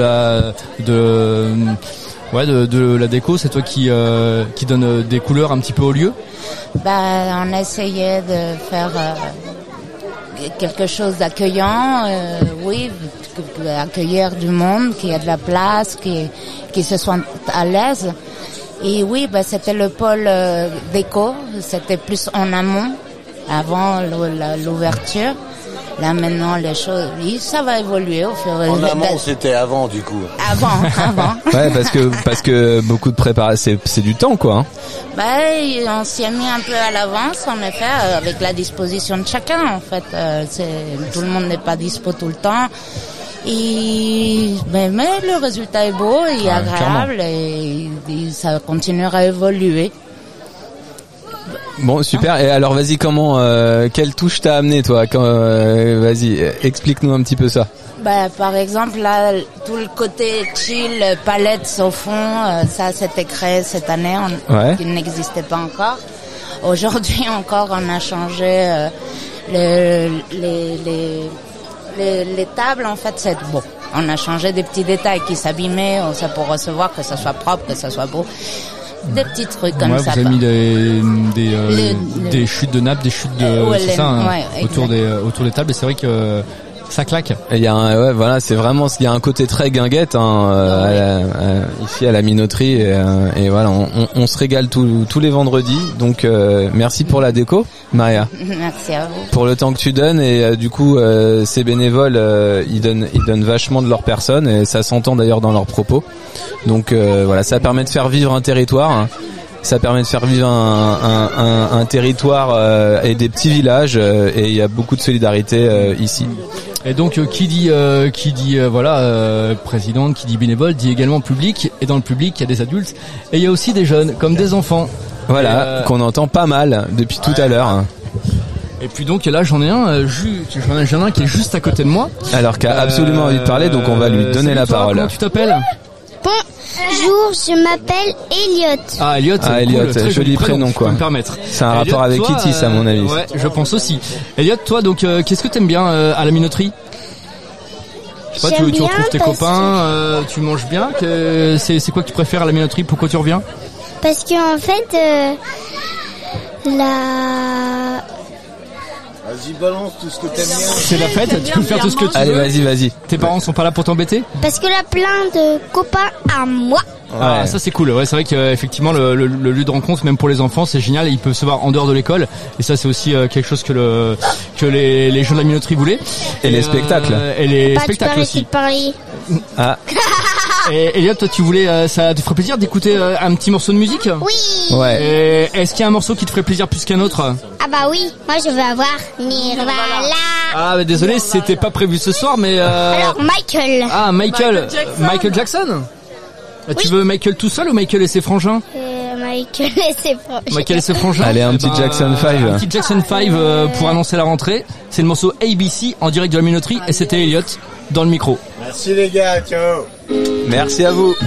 S6: la déco, c'est toi qui donne des couleurs un petit peu au lieu.
S12: On a essayé de faire quelque chose d'accueillant, accueillir du monde, qu'il y ait de la place, qui se soit à l'aise. Et oui, c'était le pôle déco, c'était plus en amont, avant l'ouverture. Là maintenant les choses, ça va évoluer au fur et à mesure.
S13: En amont, c'était avant du coup.
S12: Avant.
S5: Ouais, parce que beaucoup de préparation, c'est du temps quoi. Hein.
S12: On s'y est mis un peu à l'avance en effet, avec la disposition de chacun en fait. Tout le monde n'est pas dispo tout le temps. Mais le résultat est beau et agréable et ça continuera à évoluer.
S5: Bon, super. Et alors, vas-y, quelle touche t'as amené, toi? Vas-y, explique-nous un petit peu ça.
S12: Par exemple, là, tout le côté chill, palettes au fond, ça, c'était créé cette année, qui n'existait pas encore. Aujourd'hui encore, on a changé les tables, en fait, c'est bon. On a changé des petits détails qui s'abîmaient, ça pour recevoir, que ça soit propre, que ça soit beau. Des petits trucs comme ça.
S6: Vous avez mis des chutes de nappes, des chutes de autour des tables et c'est vrai que ça claque.
S5: Il y a c'est vraiment, il y a un côté très guinguette ici à la minoterie et voilà, on se régale tous les vendredis. Donc merci pour la déco, Maria.
S12: Merci à vous.
S5: Pour le temps que tu donnes et du coup ces bénévoles ils donnent vachement de leur personne et ça s'entend d'ailleurs dans leurs propos. Donc voilà, ça permet de faire vivre un territoire. Hein. Ça permet de faire vivre un territoire et des petits villages et il y a beaucoup de solidarité ici.
S6: Et donc qui dit présidente, qui dit bénévole, dit également public. Et dans le public, il y a des adultes et il y a aussi des jeunes, comme des enfants.
S5: Voilà, qu'on entend pas mal depuis tout à l'heure.
S6: Et puis donc là j'en ai un qui est juste à côté de moi.
S5: Alors qui a absolument envie de parler, donc on va lui donner la parole.
S6: Comment tu t'appelles?
S14: Bonjour, je m'appelle Elliot.
S6: Ah Elliot,
S5: Elliot,
S6: cool,
S5: joli prénom quoi.
S6: Je peux me permettre.
S5: C'est un rapport avec Kitty, à mon avis.
S6: Ouais, je pense aussi. Elliot, toi donc qu'est-ce que t'aimes bien à la minoterie? Je sais pas, tu retrouves tes copains, tu manges bien. C'est quoi que tu préfères à la minoterie? Pourquoi tu reviens?
S14: Parce que en fait,
S13: Vas-y, balance tout ce que t'aimes bien.
S6: C'est la fête, tu peux faire tout ce que tu veux.
S5: Allez, vas-y.
S6: Tes parents sont pas là pour t'embêter?
S14: Parce que là, plein de copains à moi.
S6: Ah, ça c'est cool. Ouais, c'est vrai qu'effectivement le lieu de rencontre, même pour les enfants, c'est génial. Ils peuvent se voir en dehors de l'école. Et ça, c'est aussi quelque chose que les jeunes de la minoterie voulaient.
S5: Et les spectacles.
S6: Et les spectacles aussi.
S14: De parler.
S6: Ah. Et Elliot, toi, tu voulais, ça te ferait plaisir d'écouter un petit morceau de musique?
S14: Oui.
S5: Ouais.
S6: Et est-ce qu'il y a un morceau qui te ferait plaisir plus qu'un autre?
S14: Ah bah oui, moi je veux avoir Nirvana.
S6: Ah bah désolé, c'était pas prévu ce soir, mais
S14: Alors Michael.
S6: Ah Michael Jackson. Tu veux Michael tout seul ou Michael et ses frangins?
S14: Michael et ses frangins.
S6: Michael et ses frangins.
S5: Allez, un petit Jackson 5.
S6: Un petit Jackson 5 pour annoncer la rentrée. C'est le morceau ABC en direct de la minoterie et c'était Elliot dans le micro.
S13: Merci les gars, ciao.
S5: Merci à vous.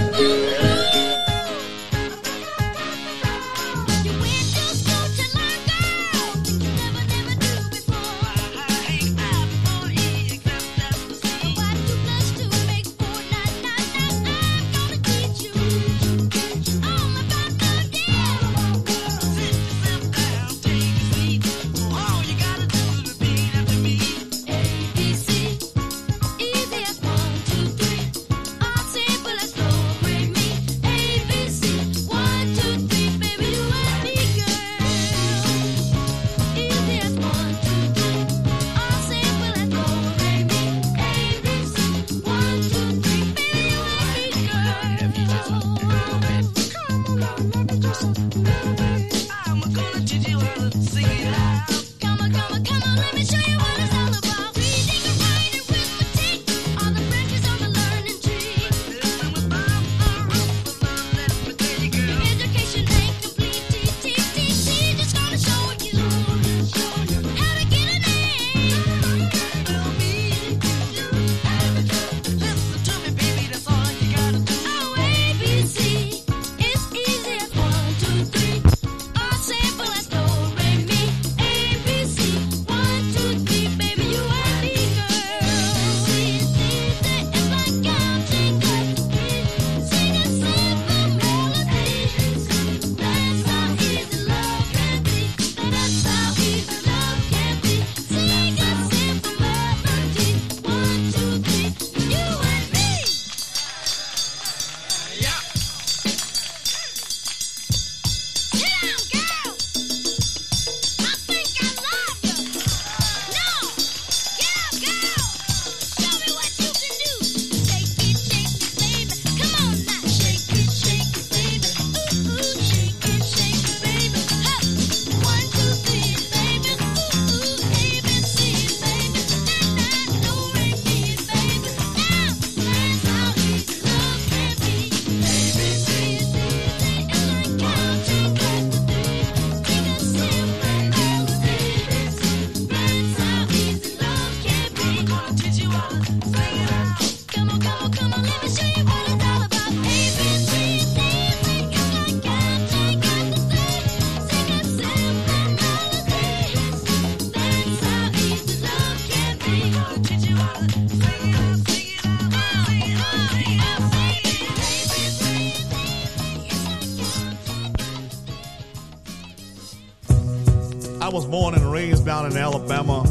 S15: I was born and raised down in Alabama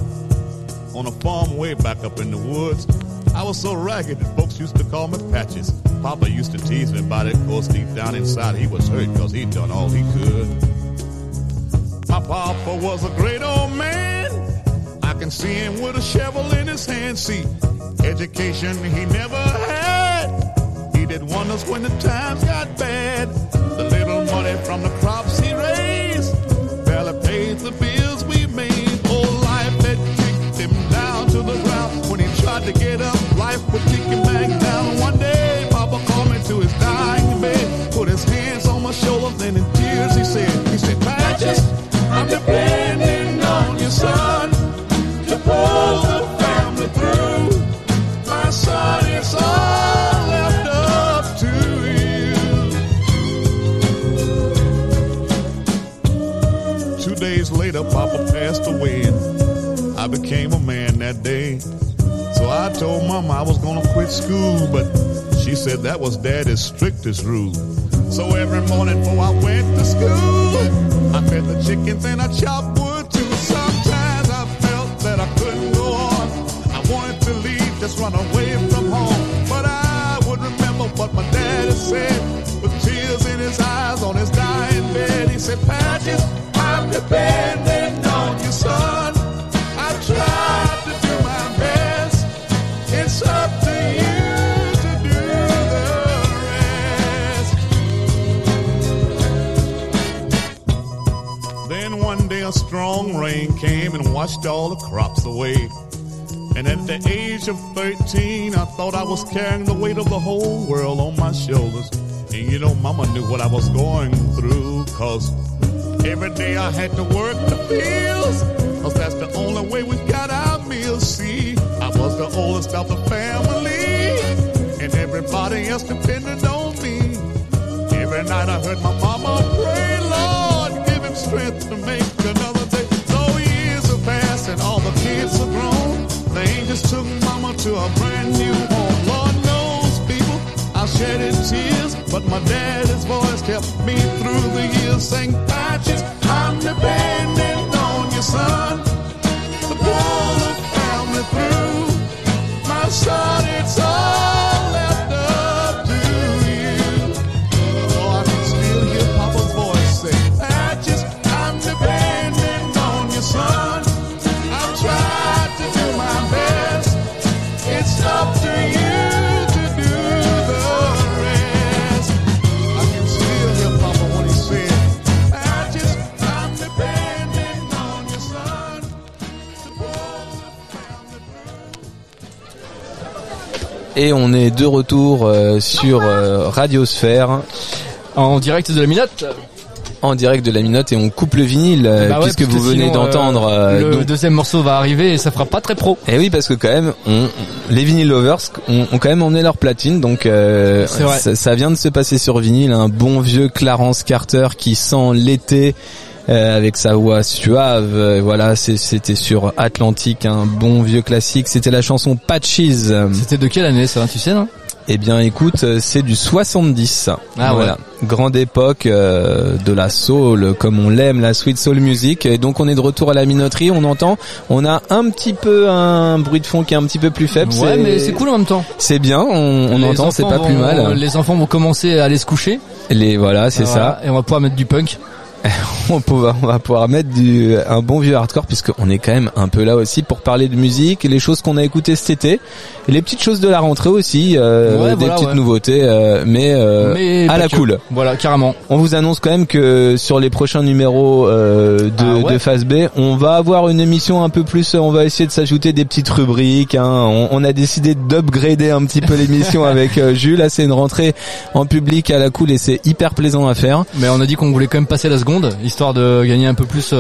S15: on a farm way back up in the woods. I was so ragged that folks used to call me Patches. Papa used to tease me about it, of course deep down inside he was hurt because he'd done all he could. My papa was a great old man. I can see him with a shovel in his hand. See, education he never had. He did wonders when the times got bad. The little money from the crops he raised barely paid the bills we made. Oh, life had kicked him down to the ground. When he tried to get up, life would kick him back down. One day, Papa called me to his dying bed, put his hands on my shoulders, then in tears he said, Patches, I'm depending on you, son, to pull the family through. My son, it's all left up to you. 2 days later, Papa passed away, and I became a man that day. So I told Mama I was gonna quit school, but she said that was Daddy's strictest rule. So every morning before I went to school, I fed the chickens and I chopped wood too. Sometimes I felt that I couldn't go on. I wanted to leave, just run away from home. But I would remember what my daddy said, with tears in his eyes on his dying bed. He said, Patches, I'm depending on you, son. I tried to do my best. It's up to you to do the rest. Then one day a strong rain came and washed all the crops away. And at the age of 13, I thought I was carrying the weight of the whole world on my shoulders. And you know, mama knew what I was going through, 'cause every day I had to work the fields, 'cause that's the only way we got our meals. See, I was the oldest of the family, and everybody else depended on me. Every night I heard my mama pray, Lord, give him strength to make another day. So years have passed and all the kids are grown. The angels took mama to a brand new home. Lord knows, people, I shedded tears, but my daddy's voice kept me through the years. Saying, Patches, I'm depending on your son to pull the family through. My son, it's all left up to you. So I can still hear Papa's voice say, Patches, I'm depending on your son. I've tried to do my best. It's up to you to do the rest. I can still hear Papa when he said, Patches, I'm depending on your son to pull the family through.
S5: Et on est de retour sur Radiosphère.
S6: En direct de la Minote.
S5: En direct de la Minote, et on coupe le vinyle
S6: Bah ouais,
S5: puisque
S6: parce
S5: vous
S6: que
S5: venez
S6: sinon,
S5: d'entendre
S6: le
S5: donc-
S6: deuxième morceau va arriver et ça fera pas très pro.
S5: Et oui, parce que quand même, les vinyl lovers ont quand même emmené leur platine, donc
S6: C'est vrai.
S5: ça vient de se passer sur vinyle, un bon vieux Clarence Carter qui sent l'été avec sa voix suave. Voilà, c'était sur Atlantique, un bon vieux classique. C'était la chanson Patches.
S6: C'était de quelle année ça, tu sais, non?
S5: Eh bien, écoute, c'est du 70.
S6: Ah
S5: voilà, grande époque de la soul, comme on l'aime, la sweet soul music. Et donc, on est de retour à la minoterie. On a un petit peu un bruit de fond qui est un petit peu plus faible.
S6: Ouais, mais c'est cool en même temps.
S5: C'est bien, on
S6: Les
S5: entend, c'est
S6: enfants
S5: pas plus mal.
S6: Les enfants vont commencer à aller se coucher.
S5: Voilà, c'est ça.
S6: Et on va pouvoir mettre du punk.
S5: on va pouvoir mettre un bon vieux hardcore, puisqu'on est quand même un peu là aussi pour parler de musique, les choses qu'on a écoutées cet été, et les petites choses de la rentrée aussi, des petites nouveautés, mais à la
S6: que.
S5: cool.
S6: Voilà, carrément.
S5: On vous annonce quand même que sur les prochains numéros de Phase B, on va avoir une émission un peu plus, on va essayer de s'ajouter des petites rubriques, hein. On a décidé d'upgrader un petit peu l'émission avec Jules. Là, c'est une rentrée en public à la cool et c'est hyper plaisant à faire.
S6: Mais on a dit qu'on voulait quand même passer la seconde, histoire de gagner un peu plus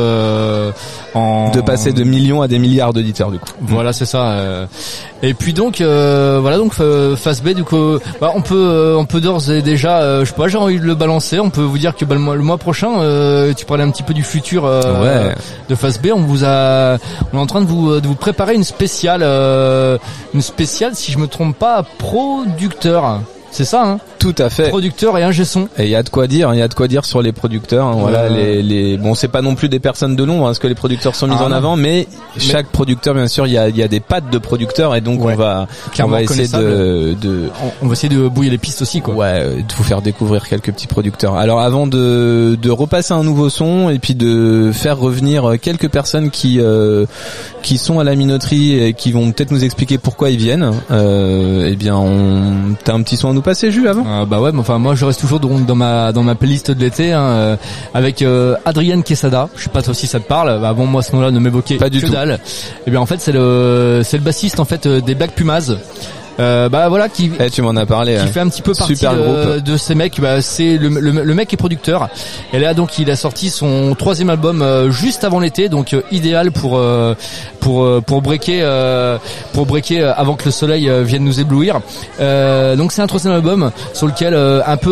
S5: de passer de millions à des milliards d'auditeurs du coup.
S6: Voilà, c'est ça. Et puis donc Phase B, du coup, on peut d'ores et déjà, je sais pas, j'ai envie de le balancer. On peut vous dire que le mois prochain, tu parlais un petit peu du futur de Phase B. On est en train de vous préparer une spéciale, si je me trompe pas, producteur. C'est ça, hein?
S5: Tout à fait.
S6: Producteur et ingé son.
S5: Et il y a de quoi dire sur les producteurs, hein. Voilà, bon, c'est pas non plus des personnes de l'ombre, hein, parce que les producteurs sont mis en avant, mais chaque producteur, bien sûr, il y a des pattes de producteurs, et donc on va essayer
S6: on va essayer de brouiller les pistes aussi, quoi.
S5: Ouais, de vous faire découvrir quelques petits producteurs. Alors, avant de repasser un nouveau son, et puis de faire revenir quelques personnes qui sont à la minoterie et qui vont peut-être nous expliquer pourquoi ils viennent, eh bien, t'as un petit son à nous passer, Jules, avant?
S6: Bah ouais, mais enfin moi je reste toujours dans ma playlist de l'été, hein, avec Adrian Quesada. Je sais pas toi si ça te parle. Avant moi ce nom-là ne m'évoquait
S5: pas du tout.
S6: Dalle. Et bien en fait c'est le bassiste en fait des Black Pumas. Voilà qui
S5: tu m'en as parlé,
S6: qui fait un petit peu partie de ces mecs. C'est le mec est producteur, et là donc il a sorti son 3e album juste avant l'été, donc idéal pour breaker avant que le soleil vienne nous éblouir. Donc c'est un 3e album sur lequel un peu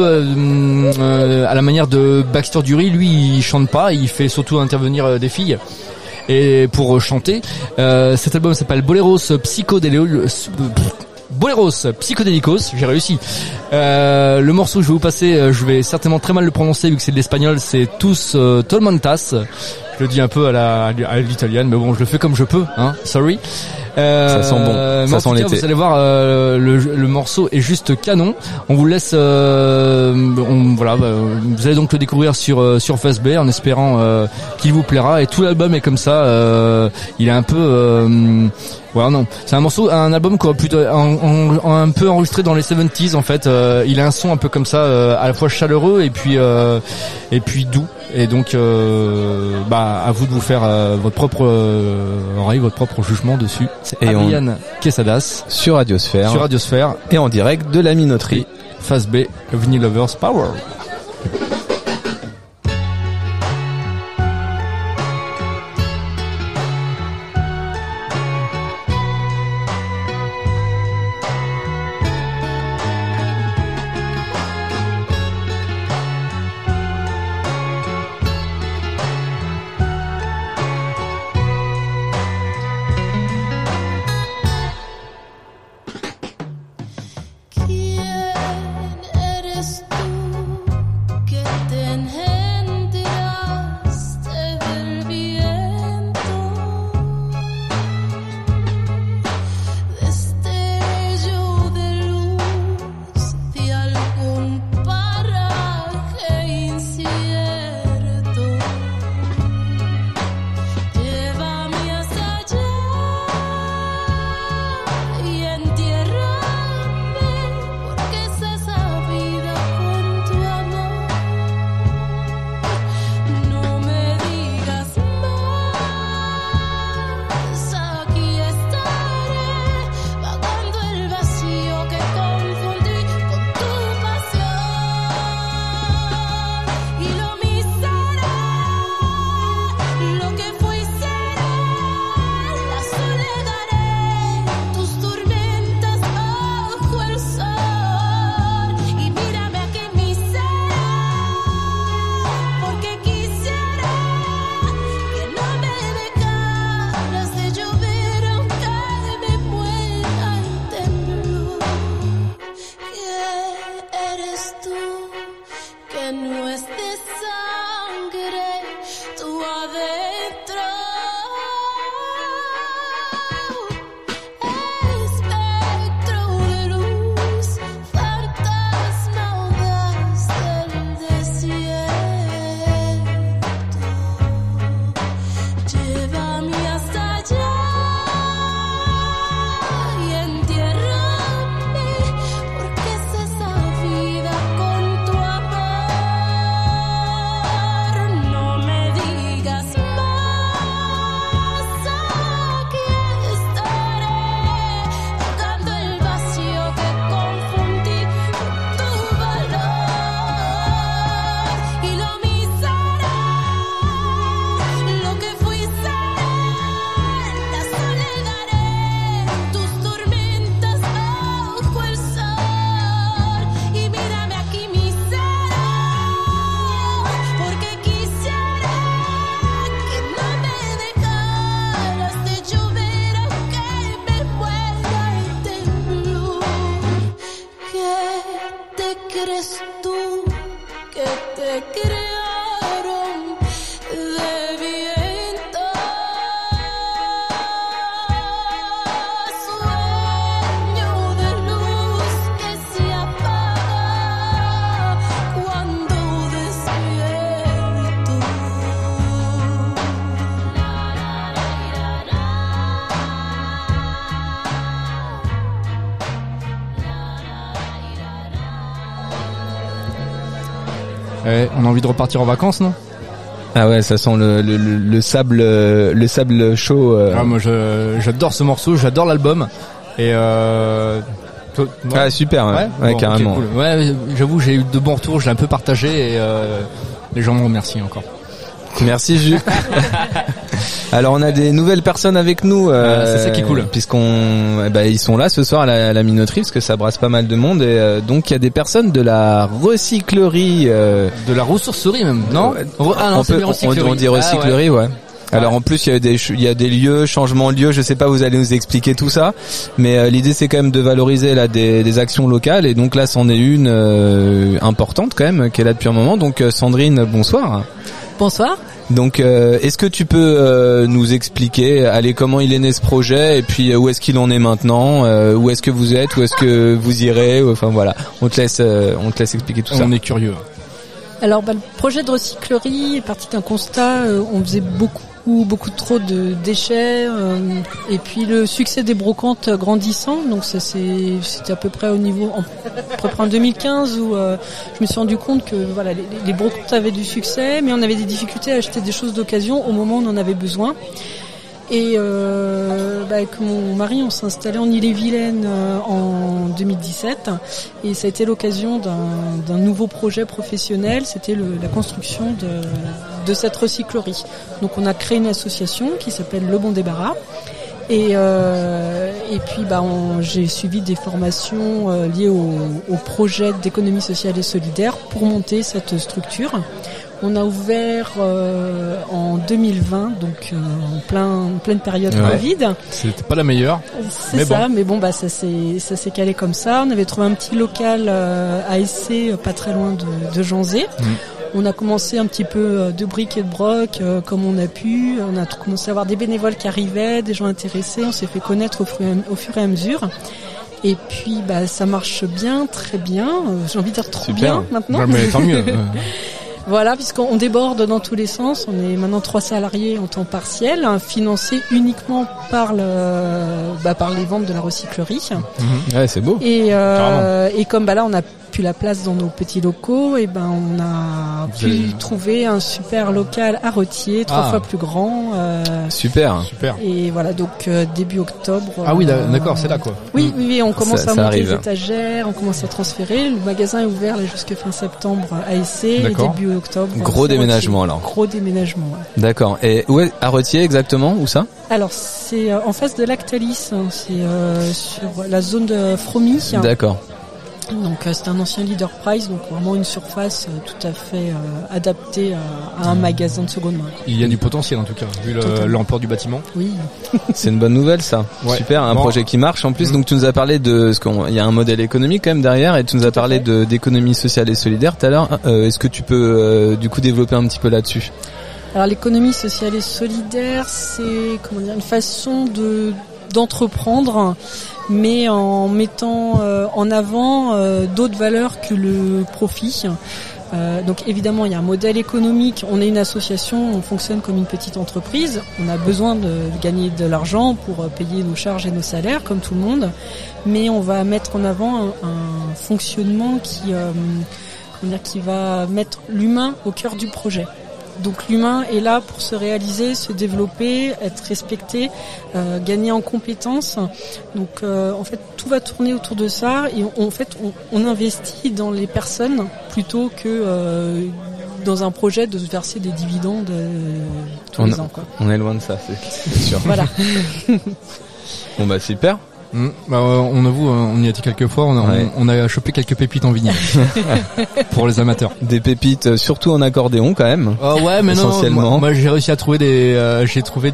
S6: à la manière de Baxter Dury, lui il chante pas, il fait surtout intervenir des filles et pour chanter. Cet album s'appelle Boleros Psychodélicos, j'ai réussi. Le morceau que je vais vous passer, je vais certainement très mal le prononcer vu que c'est de l'espagnol, c'est Tous Tormentas. Je le dis un peu à l'italienne, mais bon, je le fais comme je peux, hein. Sorry.
S5: Ça sent bon, ça sent l'été.
S6: Vous allez voir, le morceau est juste canon. On vous laisse, vous allez donc le découvrir sur Phase B en espérant qu'il vous plaira. Et tout l'album est comme ça. Il est un peu, c'est un album quoi, plutôt un peu enregistré dans les 70s en fait. Il a un son un peu comme ça, à la fois chaleureux et puis doux. Et donc, à vous de vous faire votre propre oreille, votre propre jugement dessus. C'est Adrian Quesadas
S5: sur Radiosphère
S6: et en direct
S5: de la minoterie.
S6: Phase B, Vinyl Lovers Power. On a envie de repartir en vacances, non?
S5: Ah ouais, ça sent le sable chaud.
S6: Ah, moi j'adore ce morceau, j'adore l'album et
S5: ah super, ouais, bon, carrément.
S6: Okay, cool. Ouais, j'avoue, j'ai eu de bons retours, je l'ai un peu partagé et les gens me remercient encore.
S5: Merci Jules. Alors on a des nouvelles personnes avec nous,
S6: c'est ça qui est cool,
S5: puisqu'on ils sont là ce soir à la minoterie parce que ça brasse pas mal de monde et donc il y a des personnes de la recyclerie,
S6: de la ressourcerie même, non?
S5: On dit recyclerie, ouais. Alors en plus il y a des lieux, changements de lieux, je sais pas, vous allez nous expliquer tout ça, mais l'idée c'est quand même de valoriser là des actions locales et donc là c'en est une importante quand même qui est là depuis un moment. Donc Sandrine, bonsoir.
S7: Bonsoir.
S5: Donc est-ce que tu peux nous expliquer comment il est né ce projet et puis où est-ce qu'il en est maintenant, où est-ce que vous êtes, où est-ce que vous irez, enfin voilà, on te laisse expliquer tout ça.
S6: On est curieux.
S16: Alors le projet de recyclerie est parti d'un constat, on faisait beaucoup trop de déchets et puis le succès des brocantes grandissant, donc ça c'était à peu près au niveau à peu près en 2015 où je me suis rendu compte que voilà les brocantes avaient du succès mais on avait des difficultés à acheter des choses d'occasion au moment où on en avait besoin. Et avec mon mari, on s'est installé en Ille-et-Vilaine en 2017, et ça a été l'occasion d'un nouveau projet professionnel. C'était la construction de cette recyclerie. Donc on a créé une association qui s'appelle Le Bon Débarras. Et puis j'ai suivi des formations liées au projet d'économie sociale et solidaire pour monter cette structure. On a ouvert en 2020, donc en pleine période Covid.
S6: C'était pas la meilleure.
S16: C'est ça, mais bon, ça s'est calé comme ça. On avait trouvé un petit local à Essé, pas très loin de Janzé. On a commencé un petit peu de briques et de broc comme on a pu. On a commencé à avoir des bénévoles qui arrivaient, des gens intéressés. On s'est fait connaître au fur et à mesure. Et puis ça marche bien, très bien. J'ai envie de dire trop bien maintenant.
S6: Ouais, mais tant mieux.
S16: Voilà, puisqu'on déborde dans tous les sens. On est maintenant 3 salariés en temps partiel, financés uniquement par les ventes de la recyclerie.
S5: Ouais, c'est beau.
S16: Et comme là, on a plus la place dans nos petits locaux, et on a pu trouver un super local à Retier, 3 fois plus grand.
S5: Super.
S16: Et voilà, donc début octobre.
S6: Ah oui, d'accord, c'est là quoi.
S16: Oui, on commence à monter
S5: arrive.
S16: les étagères, on commence à transférer. Le magasin est ouvert jusqu'à fin septembre à Essé, et début octobre.
S5: Gros déménagement alors.
S16: Gros déménagement. Ouais.
S5: D'accord. Et où est à Retier exactement? Où ça?
S16: Alors c'est en face de Lactalis, c'est sur la zone de Fromy.
S5: D'accord.
S16: Donc c'est un ancien Leader Price, donc vraiment une surface tout à fait adaptée à un magasin de seconde main.
S6: Il y a du potentiel en tout cas, vu l'ampleur du bâtiment.
S16: Oui.
S5: C'est une bonne nouvelle ça. Ouais. Super, un projet qui marche en plus. Donc tu nous as parlé il y a un modèle économique quand même derrière, et tu nous as parlé d'économie sociale et solidaire tout à l'heure. Est-ce que tu peux du coup développer un petit peu là-dessus?
S16: Alors l'économie sociale et solidaire, c'est une façon d'entreprendre, mais en mettant en avant d'autres valeurs que le profit. Donc évidemment, il y a un modèle économique. On est une association, on fonctionne comme une petite entreprise. On a besoin de gagner de l'argent pour payer nos charges et nos salaires, comme tout le monde. Mais on va mettre en avant un fonctionnement qui va mettre l'humain au cœur du projet. Donc l'humain est là pour se réaliser, se développer, être respecté, gagner en compétences. Donc en fait tout va tourner autour de ça, et on investit dans les personnes plutôt que dans un projet de se verser des dividendes tous les ans.
S5: On est loin de ça, c'est sûr.
S16: Voilà.
S5: Bon super.
S6: On avoue, on y a été quelques fois, on a chopé quelques pépites en vinyle pour les amateurs.
S5: Des pépites, surtout en accordéon quand même.
S6: Ouais, mais
S5: essentiellement.
S6: Non, moi j'ai réussi à trouver j'ai trouvé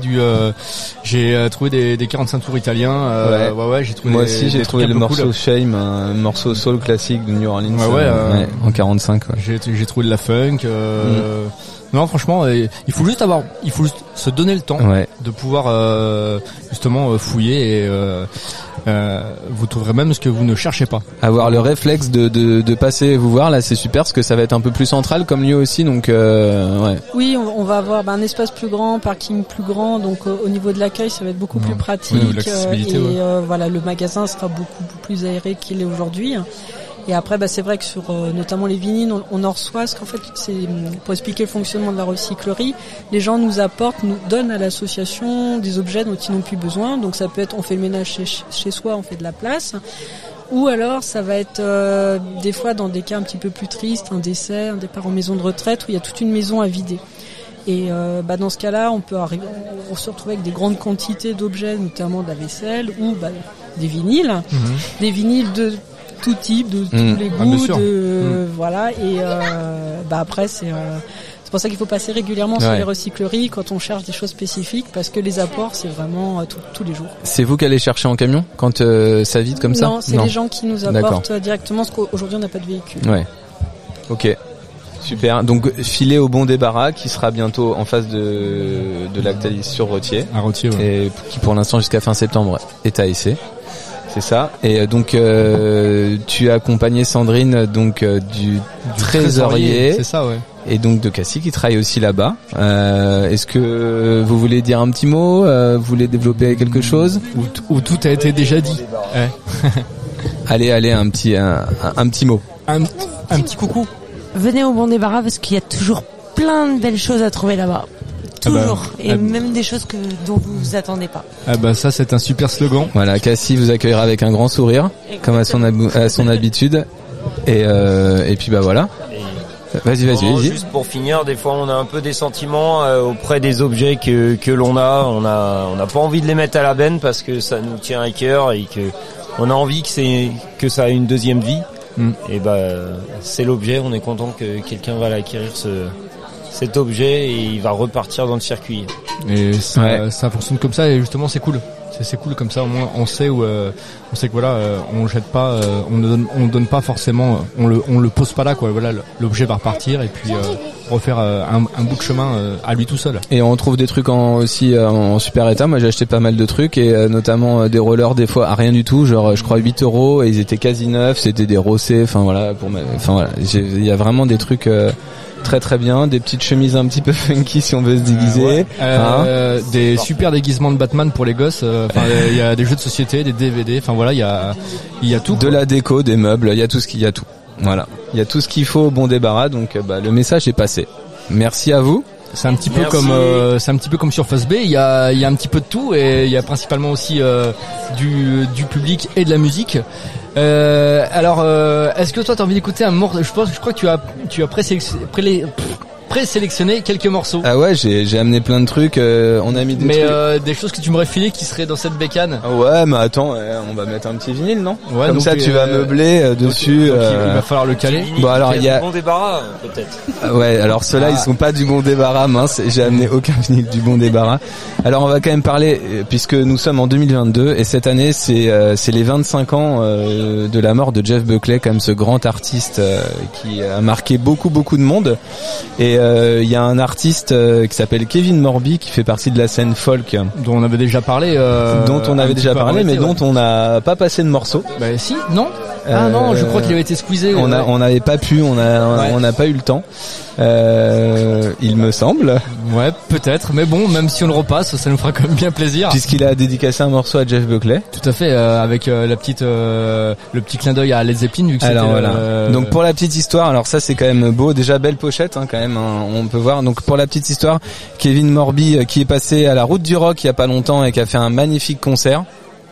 S6: des 45 tours italiens. J'ai trouvé.
S5: Moi aussi, j'ai trouvé le morceau Shame, un morceau soul classique de New Orleans. En 45. Ouais.
S6: J'ai trouvé de la funk. Non, franchement, il faut juste se donner le temps de pouvoir justement fouiller, et vous trouverez même ce que vous ne cherchez pas.
S5: Avoir le réflexe de passer vous voir, là c'est super, parce que ça va être un peu plus central comme lieu aussi, donc ouais.
S16: Oui, on va avoir un espace plus grand, parking plus grand, donc au niveau de l'accueil ça va être beaucoup plus pratique, voilà, le magasin sera beaucoup plus aéré qu'il est aujourd'hui. Et après, c'est vrai que sur notamment les vinyles, on en reçoit, parce qu'en fait, c'est pour expliquer le fonctionnement de la recyclerie, les gens nous donnent à l'association des objets dont ils n'ont plus besoin. Donc ça peut être, on fait le ménage chez soi, on fait de la place, ou alors ça va être des fois dans des cas un petit peu plus tristes, un décès, un départ en maison de retraite où il y a toute une maison à vider. Et dans ce cas-là, on se retrouve avec des grandes quantités d'objets, notamment de la vaisselle ou des vinyles, des vinyles de tout type, de tous les goûts, voilà. Et après c'est pour ça qu'il faut passer régulièrement sur les recycleries quand on cherche des choses spécifiques, parce que les apports c'est vraiment tous les jours.
S5: C'est vous qui allez chercher en camion quand ça vide comme ça?
S16: Non, c'est les gens qui nous apportent directement, parce qu'aujourd'hui on n'a pas de véhicule.
S5: Ouais. Ok. Super. Donc filer au Bon Débarras, qui sera bientôt en face de Lactalis sur Retier.
S6: À Retier, ouais.
S5: Et qui pour l'instant jusqu'à fin septembre est à Essé. C'est ça. Et donc tu as accompagné Sandrine donc du trésorier.
S6: C'est ça, ouais.
S5: Et donc de Cassie qui travaille aussi là-bas. Est-ce que vous voulez dire un petit mot, vous voulez développer quelque chose,
S6: ou tout a été déjà dit? Ouais.
S5: Allez, un petit mot.
S6: Un petit coucou.
S17: Venez au Bon Débarras, parce qu'il y a toujours plein de belles choses à trouver là-bas. Toujours. Et même des choses dont vous vous attendez pas.
S6: Ah bah ça c'est un super slogan.
S5: Voilà, Cassie vous accueillera avec un grand sourire, comme à son habitude. Et puis bah voilà. Vas-y.
S18: Juste pour finir, des fois on a un peu des sentiments auprès des objets que l'on a. On n'a pas envie de les mettre à la benne parce que ça nous tient à cœur et que on a envie que ça ait une deuxième vie. Et bah c'est l'objet. On est content que quelqu'un va l'acquérir cet objet et il va repartir dans le circuit.
S6: Et ça fonctionne comme ça et justement c'est cool. C'est cool comme ça, au moins on sait on sait que voilà, on jette pas, on donne pas forcément, on le pose pas là quoi. Voilà, l'objet va repartir et puis refaire un bout de chemin à lui tout seul.
S5: Et on trouve des trucs aussi en super état. Moi j'ai acheté pas mal de trucs et notamment des rollers des fois à rien du tout, genre je crois 8€ et ils étaient quasi neufs, c'était des rossés. Enfin voilà, il y a vraiment des trucs. Très très bien, des petites chemises un petit peu funky si on veut se déguiser.
S6: Des super déguisements de Batman pour les gosses. Il y a des jeux de société, des DVD. Enfin voilà, il y a tout.
S5: De la déco, des meubles, il y a tout il y a tout. Voilà, il y a tout ce qu'il faut au bon débarras. Donc le message est passé. Merci à vous.
S6: C'est un petit peu comme sur Phase B. Il y a un petit peu de tout et il y a principalement aussi du public et de la musique. Alors, est-ce que toi t'as envie d'écouter un morceau? Je crois que tu as présélectionné quelques morceaux.
S5: Ah ouais, j'ai amené plein de trucs. On a mis des trucs.
S6: Des choses que tu m'aurais filé qui seraient dans cette bécane.
S5: Ouais, mais attends, on va mettre un petit vinyle, non?
S6: Ouais,
S5: comme ça tu vas meubler dessus.
S6: Donc il va falloir le caler.
S5: Bon alors il y a
S18: du bon débarras peut-être.
S5: Ouais, alors ceux-là ils sont pas du bon débarras, mince. J'ai amené aucun vinyle du bon débarras. Alors on va quand même parler puisque nous sommes en 2022 et cette année c'est les 25 ans de la mort de Jeff Buckley, quand même ce grand artiste qui a marqué beaucoup de monde. Et il y a un artiste qui s'appelle Kevin Morby qui fait partie de la scène folk
S6: dont on avait déjà parlé
S5: mais dont on n'a pas passé de morceau.
S6: Bah si, non. Non, je crois qu'il avait été squeezé.
S5: On n'avait pas pu, on n'a pas eu le temps. Il me semble.
S6: Ouais, peut-être, mais bon, même si on le repasse, ça nous fera quand même bien plaisir.
S5: Puisqu'il a dédicacé un morceau à Jeff Buckley.
S6: Tout à fait, avec le petit clin d'œil à Led Zeppelin, vu que
S5: alors voilà. Donc pour la petite histoire, alors ça c'est quand même beau, déjà belle pochette quand même, on peut voir. Donc pour la petite histoire, Kevin Morby qui est passé à la Route du Rock il y a pas longtemps et qui a fait un magnifique concert.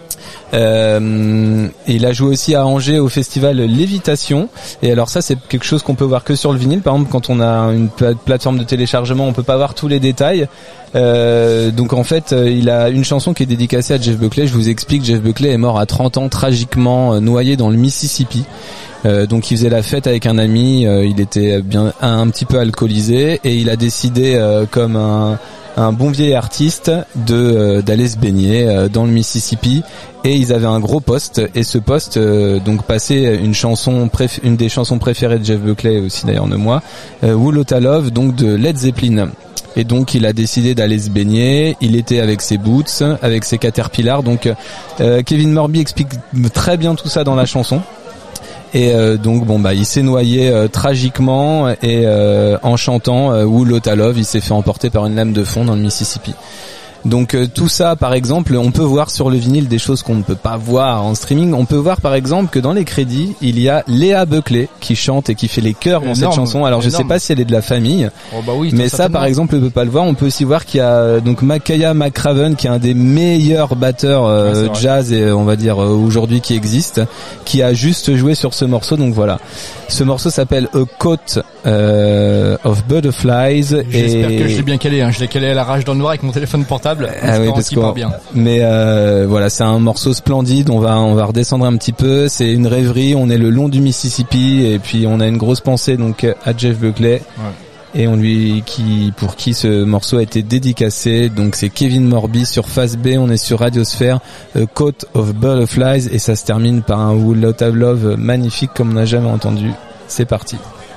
S5: Il a joué aussi à Angers au festival Lévitation et alors ça c'est quelque chose qu'on peut voir que sur le vinyle. Par exemple quand on a une plateforme de téléchargement on peut pas voir tous les détails. Donc en fait il a une chanson qui est dédicacée à Jeff Buckley. Je vous explique, Jeff Buckley est mort à 30 ans tragiquement noyé dans le Mississippi. Donc il faisait la fête avec un ami, il était bien un petit peu alcoolisé et il a décidé comme un bon vieil artiste d'aller se baigner dans le Mississippi et ils avaient un gros poste et ce poste donc passait une des chansons préférées de Jeff Buckley aussi d'ailleurs de moi, Who Lotta Love, donc de Led Zeppelin. Et donc il a décidé d'aller se baigner, il était avec ses boots, avec ses Caterpillar. Donc Kevin Morby explique très bien tout ça dans la chanson. Et donc il s'est noyé tragiquement et en chantant Who Lotta Love, il s'est fait emporter par une lame de fond dans le Mississippi. Donc tout ça, par exemple, on peut voir sur le vinyle des choses qu'on ne peut pas voir en streaming. On peut voir par exemple que dans les crédits, il y a Léa Buckley qui chante et qui fait les chœurs dans cette chanson. Alors je sais pas si elle est de la famille, mais ça par exemple on peut pas le voir. On peut aussi voir qu'il y a donc Makaya McCraven qui est un des meilleurs batteurs jazz et on va dire aujourd'hui qui existe, qui a juste joué sur ce morceau. Donc voilà, ce morceau s'appelle A Coat of Butterflies.
S6: J'espère que je l'ai bien calé. Je l'ai calé à l'arrache dans le noir avec mon téléphone portable.
S5: Ah oui, parce que bien. Mais voilà, c'est un morceau splendide. On va redescendre un petit peu. C'est une rêverie. On est le long du Mississippi et puis on a une grosse pensée donc à Jeff Buckley. Ouais. Et pour qui ce morceau a été dédicacé. Donc c'est Kevin Morby sur Phase B. On est sur Radiosphère, A Coat of Butterflies et ça se termine par un Who Lotta Love magnifique comme on n'a jamais entendu. C'est parti.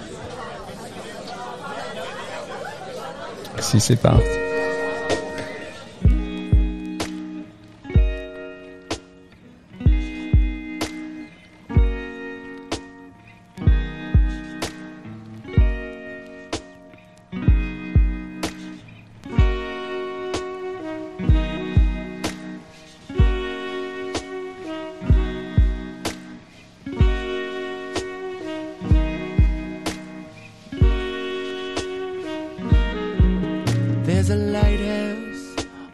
S5: Si c'est pas.
S8: There's a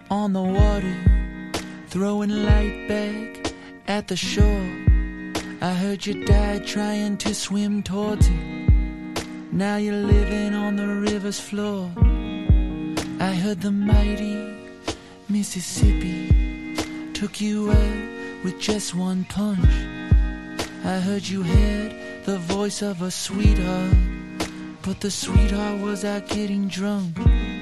S8: on the water, throwing light back at the shore. I heard your dad trying to swim towards it. Now you're living on the river's floor. I heard the mighty Mississippi took you out with just one punch. I heard you had the voice of a sweetheart, but the sweetheart was out getting drunk.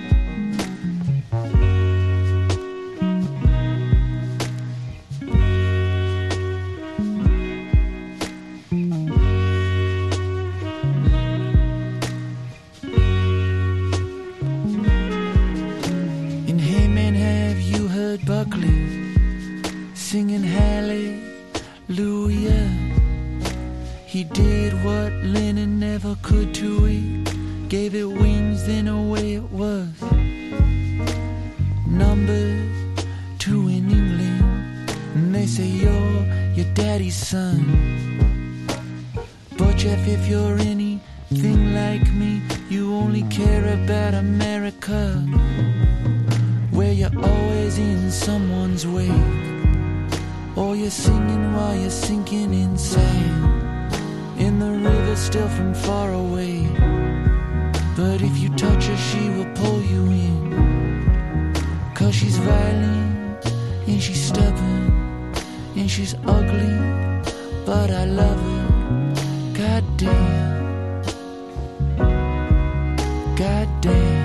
S8: In Hayman, have you heard Buckley singing Hallelujah? He did what Lennon never could to it, gave it wings, then away it was. Number 2 in England, and they say you're your daddy's son. But Jeff, if you're anything like me, you only care about America, where you're always in someone's wake, or you're singing while you're sinking in sand in the river still from far away. But if you touch her, she will pull you in, 'cause she's violent and she's stubborn and she's ugly, but I love her. God damn, God damn.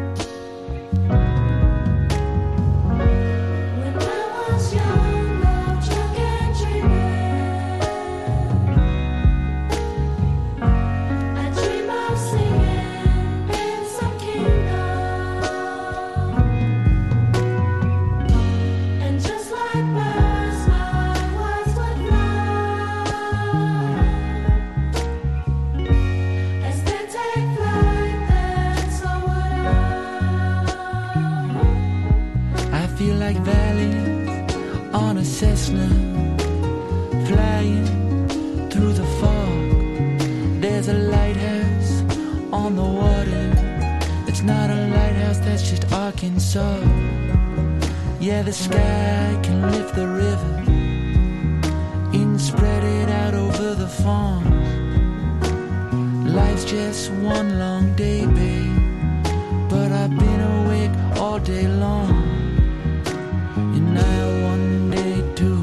S8: Cessna, flying through the fog. There's a lighthouse on the water. It's not a lighthouse, that's just Arkansas. Yeah, the sky can lift the river and spread it out over the farm. Life's just one long day, babe, but I've been awake all day long. And I one day too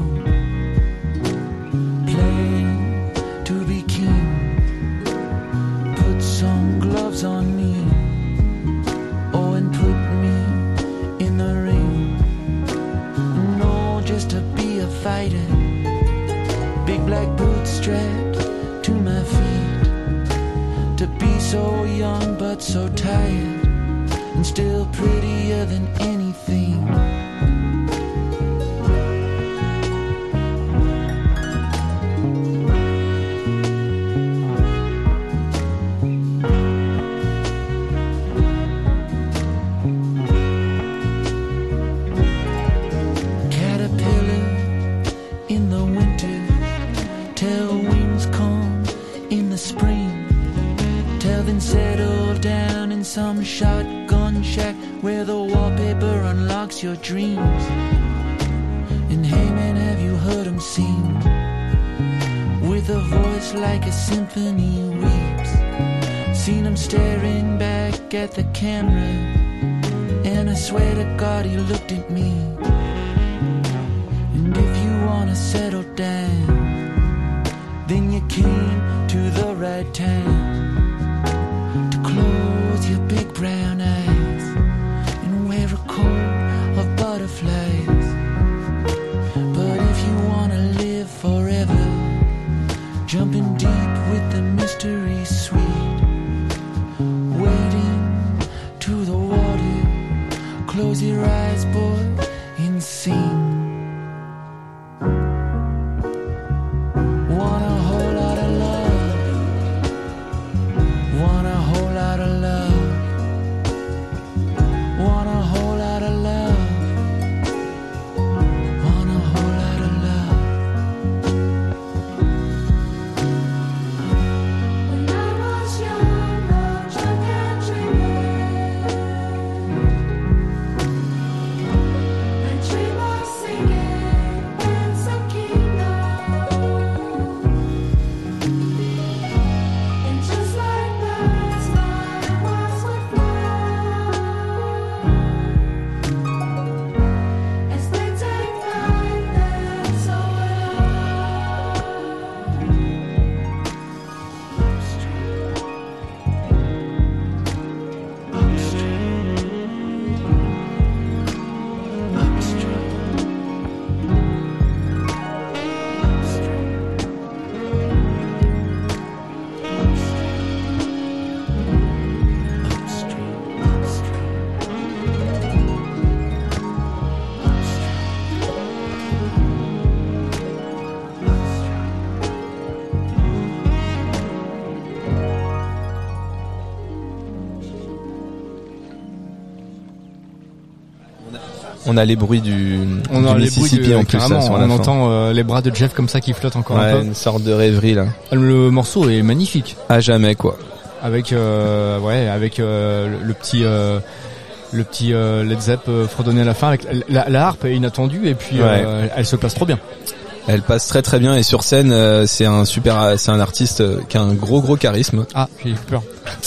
S8: plan to be king. Put some gloves on me, oh, and put me in the ring. No, just to be a fighter. Big black boots strapped to my feet. To be so young but so tired, and still prettier than anything. Some shotgun shack where the wallpaper unlocks your dreams. And hey man, have you heard him sing? With a voice like a symphony weeps. Seen him staring back at the camera, and I swear to God he looked at me. And if you wanna settle down, then you came to the right time. Close your big brown eyes and wear a coat of butterflies. But if you wanna live forever, jumping deep with the mystery sweet, wading to the water, close your eyes, boy, and sing.
S5: On a les bruits du
S6: Mississippi
S5: en plus.
S6: Carrément,
S5: là, sur
S6: on entend les bras de Jeff comme ça qui flottent encore un peu.
S5: Une sorte de rêverie là.
S6: Le morceau est magnifique.
S5: À jamais quoi.
S6: Avec le petit Led Zepp fredonné à la fin avec la harpe est inattendue et puis elle se place trop bien.
S5: Elle passe très très bien et sur scène c'est un artiste qui a un gros charisme.
S6: Ah, j'ai eu peur.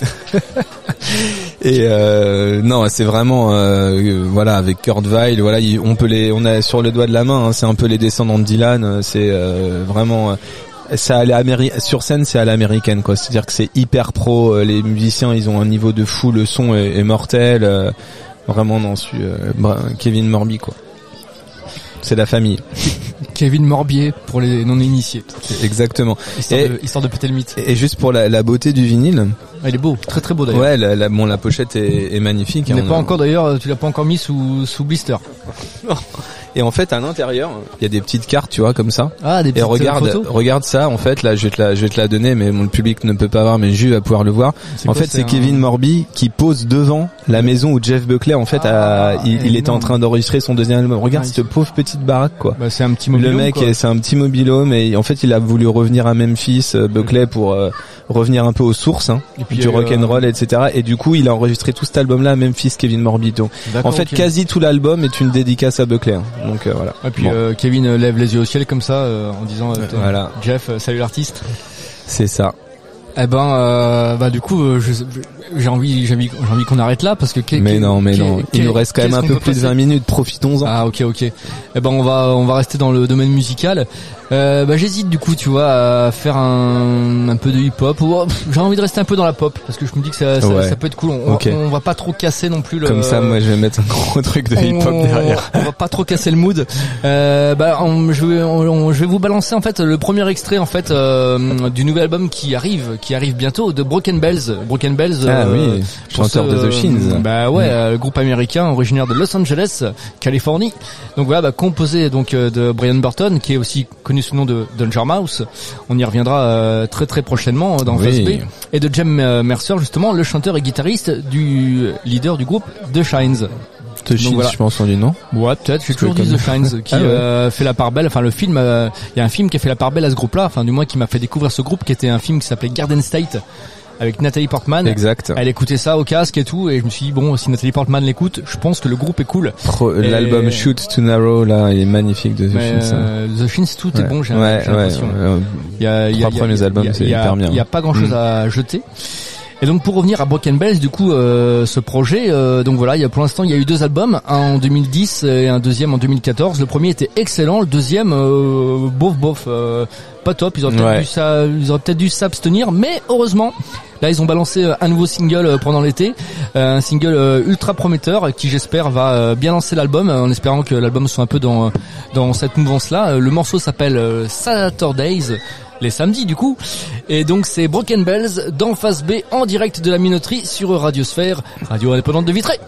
S5: Et non, c'est vraiment voilà, avec Kurt Weill, voilà, on a sur le doigt de la main, hein, c'est un peu les descendants de Dylan, c'est vraiment ça sur scène c'est à l'américaine quoi, c'est-à-dire que c'est hyper pro, les musiciens ils ont un niveau de fou, le son est mortel, vraiment non, Kevin Morby quoi. C'est la famille.
S6: Kevin Morbier pour les non-initiés.
S5: Exactement.
S6: Histoire de péter le mythe.
S5: Et juste pour la beauté du vinyle.
S6: Il est beau, très très beau d'ailleurs.
S5: Ouais, la pochette est magnifique.
S6: Tu l'as pas encore mis sous blister.
S5: Et en fait, à l'intérieur, il y a des petites cartes, tu vois, comme ça.
S6: Ah, des petites photos.
S5: Regarde ça, en fait, là, je vais te la donner, mais le public ne peut pas voir, mais Jules va pouvoir le voir. C'est Kevin Morby qui pose devant la maison où Jeff Buckley, en fait, il était en train d'enregistrer son deuxième album. Regarde cette pauvre petite baraque, quoi.
S6: Bah, c'est un petit mobil-home.
S5: Le mec, c'est un petit mobil-home, et en fait, il a voulu revenir à Memphis, Buckley, pour revenir un peu aux sources, hein, du rock'n'roll, etc. Et du coup, il a enregistré tout cet album-là à Memphis, Kevin Morby. Donc, en fait, quasi tout l'album est une dédicace à Buckley. Hein. Donc voilà.
S6: Et puis Kevin lève les yeux au ciel comme ça en disant
S5: voilà.
S6: Jeff, salut l'artiste.
S5: C'est ça.
S6: Eh ben du coup j'ai envie qu'on arrête là parce que
S5: mais non, il nous reste quand même un peu plus de 20 minutes, profitons-en.
S6: Ah OK. Eh ben on va rester dans le domaine musical. J'hésite du coup, tu vois, à faire un peu de hip-hop ou j'ai envie de rester un peu dans la pop parce que je me dis que ça peut être cool. On va pas trop casser non plus le
S5: comme ça, moi je vais mettre un gros truc de hip-hop derrière.
S6: On va pas trop casser le mood. Je vais vous balancer en fait le premier extrait en fait du nouvel album qui arrive bientôt de Broken Bells.
S5: Ah oui, chanteur de The Shins.
S6: Groupe américain originaire de Los Angeles, Californie. Donc voilà, composé donc de Brian Burton qui est aussi connu sous le nom de Danger Mouse. On y reviendra très très prochainement dans Phase B. Et de Jem Mercer justement, le chanteur et guitariste du leader du groupe The Shines.
S5: The Shines, voilà. Je pense on dit non.
S6: Ouais, peut-être. J'ai toujours dit The Shines qui fait la part belle. Enfin, le film, il y a un film qui a fait la part belle à ce groupe-là. Enfin, du moins qui m'a fait découvrir ce groupe, qui était un film qui s'appelait Garden State avec Natalie Portman.
S5: Exact.
S6: Elle écoutait ça au casque et tout, et je me suis dit bon, si Natalie Portman l'écoute, je pense que le groupe est cool.
S5: L'album Shoot to Narrow là, il est magnifique de The Shins.
S6: The Shins, tout est bon. J'ai l'impression.
S5: Il y a 3 premiers albums, c'est hyper bien.
S6: Il y a pas grand-chose à jeter. Et donc pour revenir à Broken Bells, du coup ce projet, donc voilà, pour l'instant il y a eu 2 albums, un en 2010 et un deuxième en 2014. Le premier était excellent, le deuxième bof, pas top. Ils auraient peut-être dû s'abstenir, mais heureusement là ils ont balancé un nouveau single pendant l'été, un single ultra prometteur qui j'espère va bien lancer l'album, en espérant que l'album soit un peu dans cette mouvance-là. Le morceau s'appelle Saturdays. Les samedis du coup, et donc c'est Broken Bells dans Phase B en direct de la Minoterie sur Radiosphère, radio indépendante de Vitré.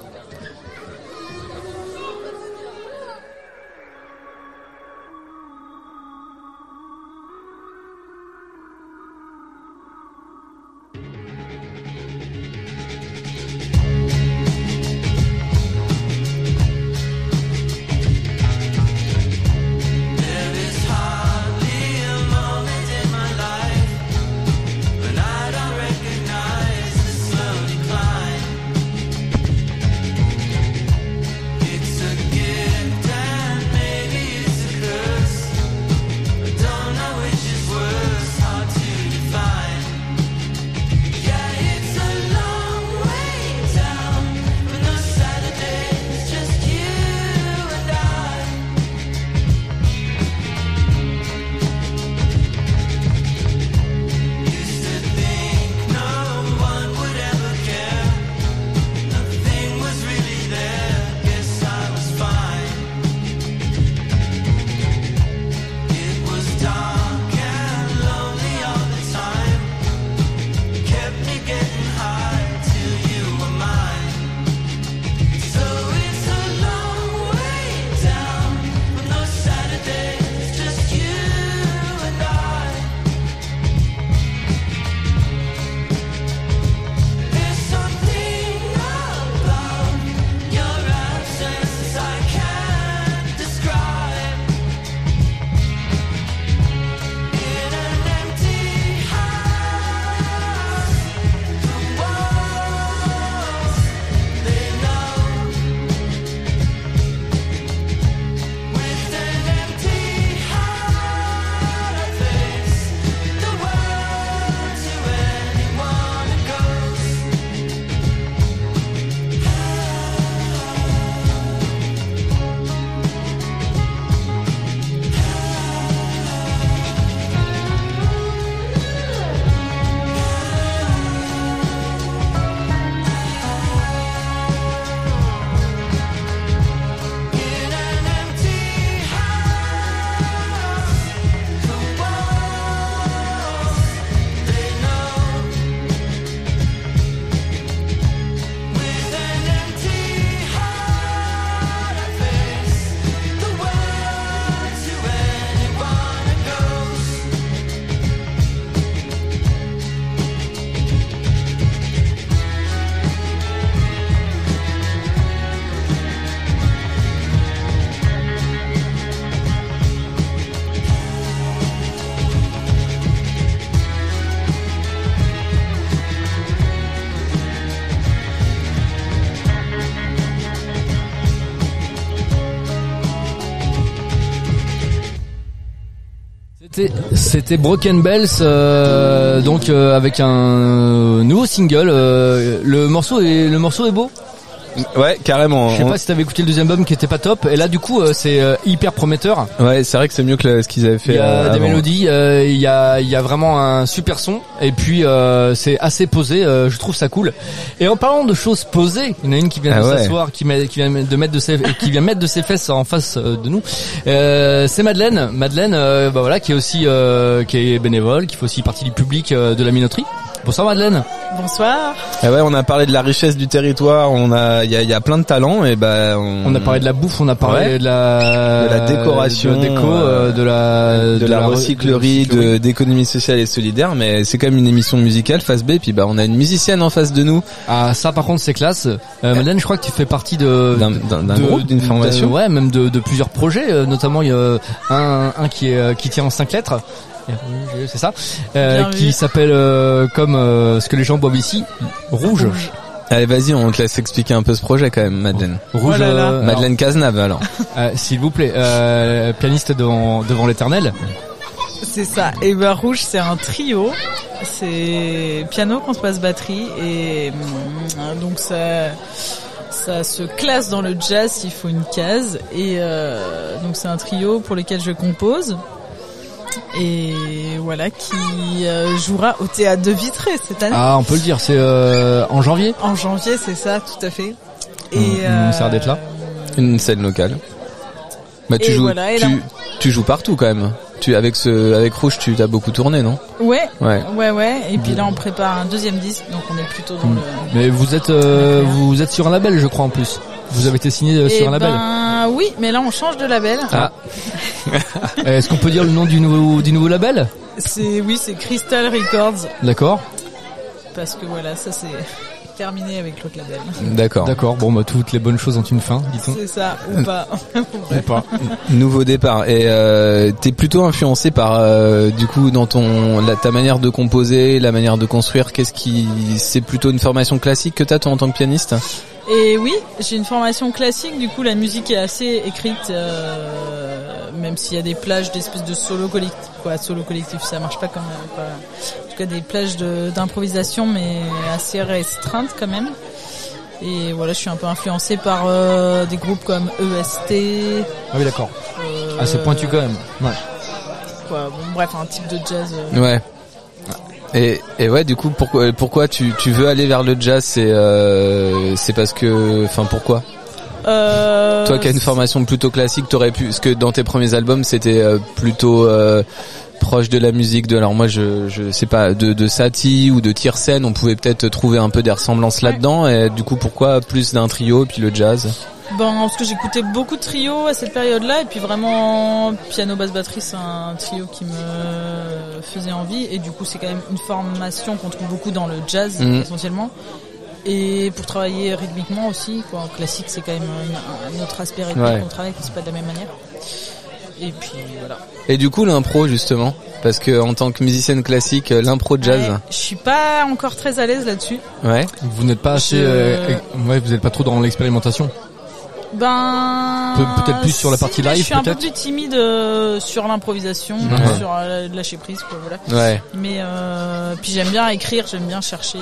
S6: C'était Broken Bells, donc avec un nouveau single. Le morceau est beau.
S5: Ouais, carrément.
S6: Je sais pas si t'avais écouté le deuxième album qui était pas top, et là du coup c'est hyper prometteur.
S5: Ouais, c'est vrai que c'est mieux que ce qu'ils avaient fait.
S6: Il y a des
S5: avant.
S6: mélodies, il y a vraiment un super son, et puis c'est assez posé. Je trouve ça cool. Et en parlant de choses posées, il y en a une qui vient de s'asseoir, qui vient mettre de ses fesses en face de nous. C'est Madeleine. Madeleine, voilà, qui est aussi qui est bénévole, qui fait aussi partie du public de la minoterie. Bonsoir Madeleine.
S7: Bonsoir.
S5: Et ouais, on a parlé de la richesse du territoire, il y a plein de talents, et on
S6: a parlé de la bouffe, on a parlé de la
S5: décoration,
S6: de la
S5: recyclerie, d'économie sociale et solidaire, mais c'est quand même une émission musicale face B, et puis on a une musicienne en face de nous.
S6: Ah, ça par contre c'est classe. Madeleine, je crois que tu fais partie d'un
S5: groupe, d'une formation.
S6: Ouais, même de plusieurs projets, notamment il y a un qui tient en 5 lettres. C'est ça, qui s'appelle comme ce que les gens boivent ici, Rouge.
S5: Allez, vas-y, on te laisse expliquer un peu ce projet quand même, Madeleine.
S6: Rouge,
S5: Madeleine Cazenave alors.
S6: S'il vous plaît, pianiste devant l'éternel.
S19: C'est ça. Et ben Rouge, c'est un trio. C'est piano, contrebasse, batterie, et donc ça se classe dans le jazz. Il faut une case, et donc c'est un trio pour lequel je compose. Et voilà, qui jouera au théâtre de Vitré cette année.
S6: Ah, on peut le dire, c'est en janvier.
S19: En janvier, c'est ça, tout à fait.
S6: Et ça a d'être là.
S5: Une scène locale. Bah tu joues, voilà, tu joues partout quand même. Avec Rouge, tu as beaucoup tourné, non?
S19: Ouais. Et puis là, on prépare un deuxième disque, donc on est plutôt dans le.
S6: Mais vous êtes sur un label, je crois en plus. Vous avez été signé sur un label.
S19: Oui, mais là on change de label.
S6: Ah. Est-ce qu'on peut dire le nom du nouveau label?
S19: C'est Crystal Records.
S6: D'accord.
S19: Parce que voilà, ça c'est terminé avec l'autre label.
S6: D'accord. Bon, bah toutes les bonnes choses ont une fin, dit-on.
S19: C'est ça, ou pas.
S6: Ou pas.
S5: Nouveau départ. Et t'es plutôt influencé par du coup dans ta manière de composer, la manière de construire. C'est plutôt une formation classique que t'as toi en tant que pianiste?
S19: Et oui, j'ai une formation classique, du coup la musique est assez écrite, même s'il y a des plages d'espèces de solo collectif, ça marche pas quand même, pas. En tout cas des plages d'improvisation, mais assez restreintes quand même. Et voilà, je suis un peu influencé par des groupes comme EST.
S6: Ah oui, d'accord. C'est pointu quand même. Ouais.
S19: Bref, un type de jazz.
S5: Ouais. Et ouais, du coup, pourquoi tu veux aller vers le jazz? C'est parce que, pourquoi? Toi qui as une formation plutôt classique, t'aurais pu, parce que dans tes premiers albums, c'était plutôt proche de la musique alors moi je sais pas, de Satie ou de Tiersen, on pouvait peut-être trouver un peu des ressemblances là-dedans, et du coup pourquoi plus d'un trio et puis le jazz?
S19: Parce que j'écoutais beaucoup de trios à cette période-là, et puis vraiment piano, basse, batterie, c'est un trio qui me faisait envie, et du coup c'est quand même une formation qu'on trouve beaucoup dans le jazz essentiellement, et pour travailler rythmiquement aussi, quoi. En classique c'est quand même un autre aspect rythmique qu'on travaille, qui c'est pas de la même manière. Et puis voilà. Et
S5: du coup l'impro justement, parce que en tant que musicienne classique, l'impro jazz.
S19: Je suis pas encore très à l'aise là-dessus.
S5: Ouais.
S6: Vous n'êtes pas assez, vous êtes pas trop dans l'expérimentation. Peut-être plus sur la partie live.
S19: Je suis un peu plus timide sur l'improvisation, sur lâcher prise, quoi, voilà.
S5: Ouais.
S19: Mais puis j'aime bien écrire, j'aime bien chercher.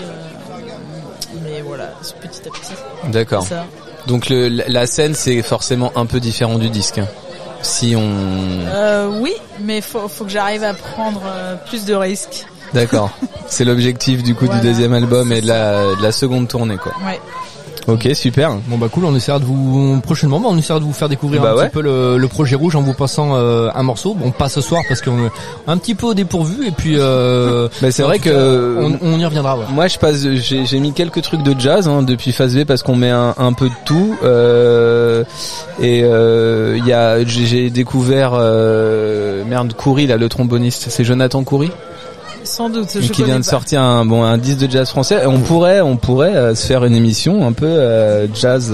S19: Mais voilà, petit à petit.
S5: D'accord.
S19: Ça.
S5: Donc la scène c'est forcément un peu différent du disque. Si on.
S19: Oui, mais faut que j'arrive à prendre plus de risques.
S5: D'accord. C'est l'objectif du coup du deuxième album et de la seconde tournée, quoi.
S19: Ouais.
S5: Ok, super.
S6: Bon bah cool, on essaiera de vous faire découvrir un petit peu le projet Rouge en vous passant un morceau. Bon, pas ce soir parce qu'on est un petit peu au dépourvu, et puis
S5: c'est vrai que
S6: on y reviendra. Ouais.
S5: Moi j'ai mis quelques trucs de jazz depuis Phase B, parce qu'on met un peu de tout, j'ai découvert Coury là, le tromboniste, c'est Jonathan Coury.
S19: Sans doute.
S5: Donc il vient de sortir un disque de jazz français. On pourrait se faire une émission un peu jazz,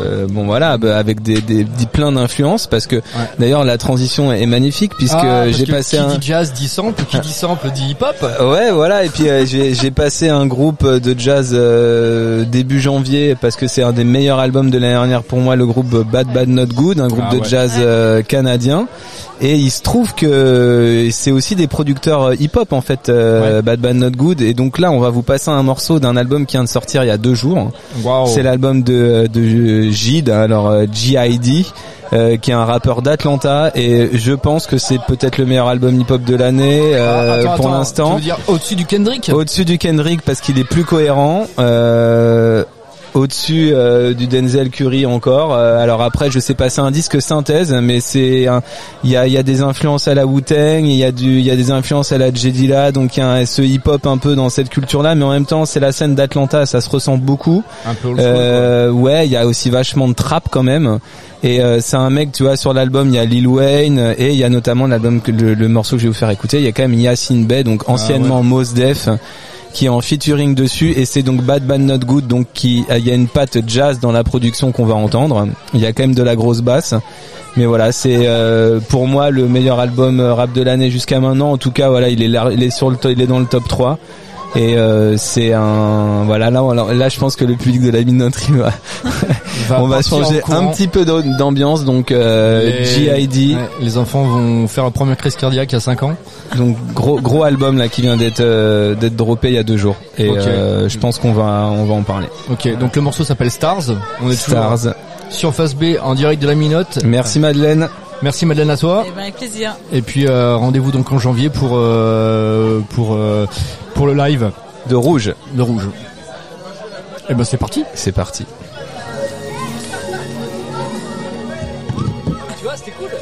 S5: avec des plein d'influences, parce que d'ailleurs la transition est magnifique puisque j'ai passé
S6: qui dit jazz dit sample, qui dit sample dit hip hop.
S5: Ouais, voilà. Et puis j'ai passé un groupe de jazz début janvier parce que c'est un des meilleurs albums de l'année dernière pour moi, le groupe Bad Bad Not Good, un groupe de jazz canadien. Et il se trouve que c'est aussi des producteurs hip-hop en fait, Bad Bad Not Good. Et donc là, on va vous passer un morceau d'un album qui vient de sortir il y a 2 jours. Wow. C'est l'album de Jid, alors G.I.D., qui est un rappeur d'Atlanta. Et je pense que c'est peut-être le meilleur album hip-hop de l'année pour l'instant.
S6: Tu veux dire au-dessus du Kendrick ?
S5: Au-dessus du Kendrick parce qu'il est plus cohérent. Au-dessus du Denzel Curry encore. Alors après, je sais pas, c'est un disque synthèse, mais il y a des influences à la Wu-Tang, il y a des influences à la J Dilla, donc il y a ce hip-hop un peu dans cette culture-là, mais en même temps, c'est la scène d'Atlanta, ça se ressent beaucoup.
S6: Un peu old school,
S5: ouais, il y a aussi vachement de trap quand même. Et c'est un mec, tu vois, sur l'album il y a Lil Wayne et il y a notamment l'album le morceau que je vais vous faire écouter, il y a quand même Yasin Bey, donc anciennement Mos Def, qui est en featuring dessus, et c'est donc Bad Bad Not Good, donc il y a une patte jazz dans la production qu'on va entendre. Il y a quand même de la grosse basse, mais voilà, c'est pour moi le meilleur album rap de l'année jusqu'à maintenant. En tout cas, voilà, il est dans le top 3. Et c'est un là je pense que le public de la minoterie on va changer un petit peu d'ambiance, donc G.I.D.
S6: les enfants vont faire leur première crise cardiaque à 5 ans.
S5: Donc gros album là qui vient d'être droppé il y a 2 jours, et je pense qu'on va en parler.
S6: OK, donc le morceau s'appelle Stars. On est
S5: Stars
S6: sur Face B en direct de la Minote.
S5: Merci Madeleine.
S6: Merci Madeleine, à toi.
S19: Et ben avec plaisir.
S6: Et puis rendez-vous donc en janvier pour le live
S5: de Rouge.
S6: Et ben c'est parti.
S5: C'est parti.
S6: Tu vois, c'était cool.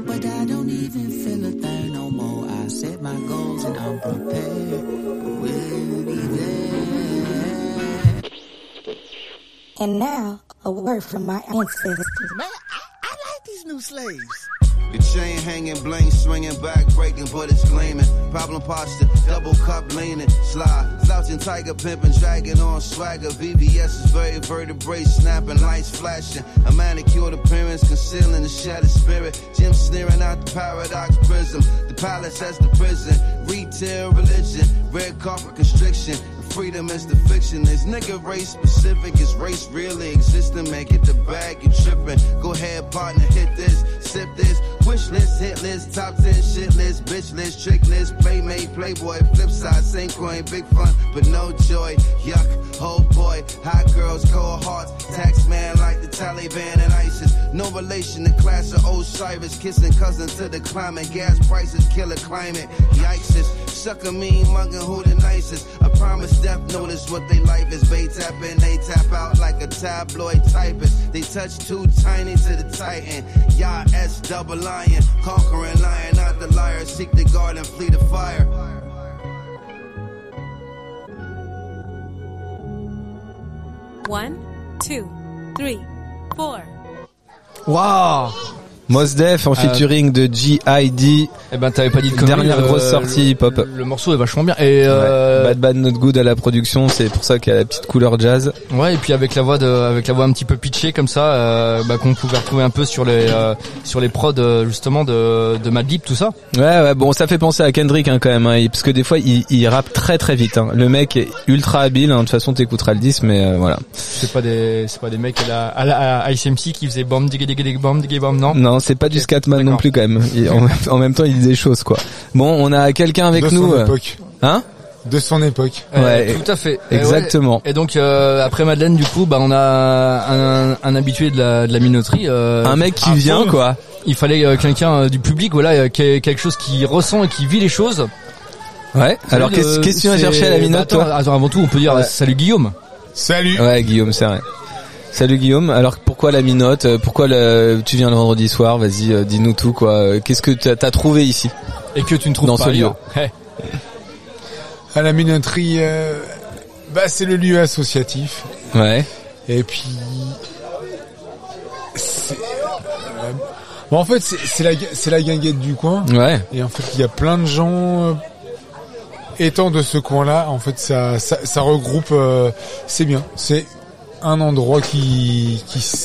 S10: but I don't even feel a thing no more. I set my goals and I'm prepared. We'll be there.
S20: And now, a word from my ancestors.
S10: Man, I like these new slaves.
S21: The chain hanging, bling swinging, back breaking, but it's gleaming. Problem posture, double cup leaning, slide, slouching, tiger pimping, dragging on swagger. VVS is very vertebrae, snapping, lights flashing. A manicured appearance, concealing the shattered spirit. Jim sneering out the paradox prism. The palace as the prison. Retail religion, red carpet constriction. Freedom is the fiction. Is nigga race specific? Is race really existing? Man, get the bag, you tripping. Go ahead, partner, hit this, sip this. Wish list, hit list, top 10 shit list, bitch list, trick list, playmate, playboy, flip side, same coin, big fun, but no joy. Yuck, oh boy, hot girls, cold hearts, tax man like the Taliban and ISIS. No relation to class of Osiris, kissing cousin to the climate, gas prices, killer climate. Yikes, sucker mean, mugging who the nicest. I promise death notice what they life is. Bay tap in, they tap out like a tabloid typist. They touch too tiny to the titan. Y'all S double lion, conquering lion, not the liar. Seek the garden, flee the fire.
S22: One, two, three, four.
S5: Waouh! Mos Def en featuring de G.I.D.
S6: Eh ben t'avais pas dit de conneries.
S5: Dernière grosse sortie hip-hop.
S6: Le morceau est vachement bien. Et
S5: Bad Bad Not Good à la production, c'est pour ça qu'il y a la petite couleur jazz.
S6: Ouais, et puis avec la voix un petit peu pitchée comme ça, qu'on pouvait retrouver un peu sur les prods justement de Madlib, tout ça.
S5: Ouais, bon, ça fait penser à Kendrick quand même, parce que des fois il rappe très très vite. Le mec est ultra habile. De toute façon, t'écouteras le disque, mais voilà.
S6: C'est pas des mecs à la Ice MC qui faisaient bam digga digga digga bam digga bam, non.
S5: Non, c'est pas du Scatman non plus quand même. En même temps, il dit des choses quoi. Bon, on a quelqu'un avec nous.
S23: De son époque.
S5: Hein?
S23: De son époque.
S5: Ouais,
S6: tout à fait.
S5: Exactement.
S6: Et donc après Madeleine, du coup, on a un habitué de la minoterie.
S5: Un mec qui vient quoi.
S6: Il fallait quelqu'un du public, voilà, qui a quelque chose qui ressent et qui vit les choses.
S5: Ouais. Alors qu'est-ce que tu vas chercher à la minote, toi?
S6: Attends, avant tout, on peut dire salut Guillaume.
S23: Salut.
S5: Ouais, Guillaume, c'est vrai. Salut Guillaume. Alors pourquoi la minote? Pourquoi tu viens le vendredi soir? Vas-y, dis-nous tout quoi. Qu'est-ce que t'as trouvé ici?
S6: Et que tu ne trouves
S5: dans
S6: pas
S5: ce lieu?
S6: Hey.
S23: À la minoterie, c'est le lieu associatif.
S5: Ouais.
S23: Et puis en fait c'est la guinguette du coin.
S5: Ouais.
S23: Et en fait il y a plein de gens étant de ce coin-là. En fait ça regroupe. C'est bien. C'est un endroit qui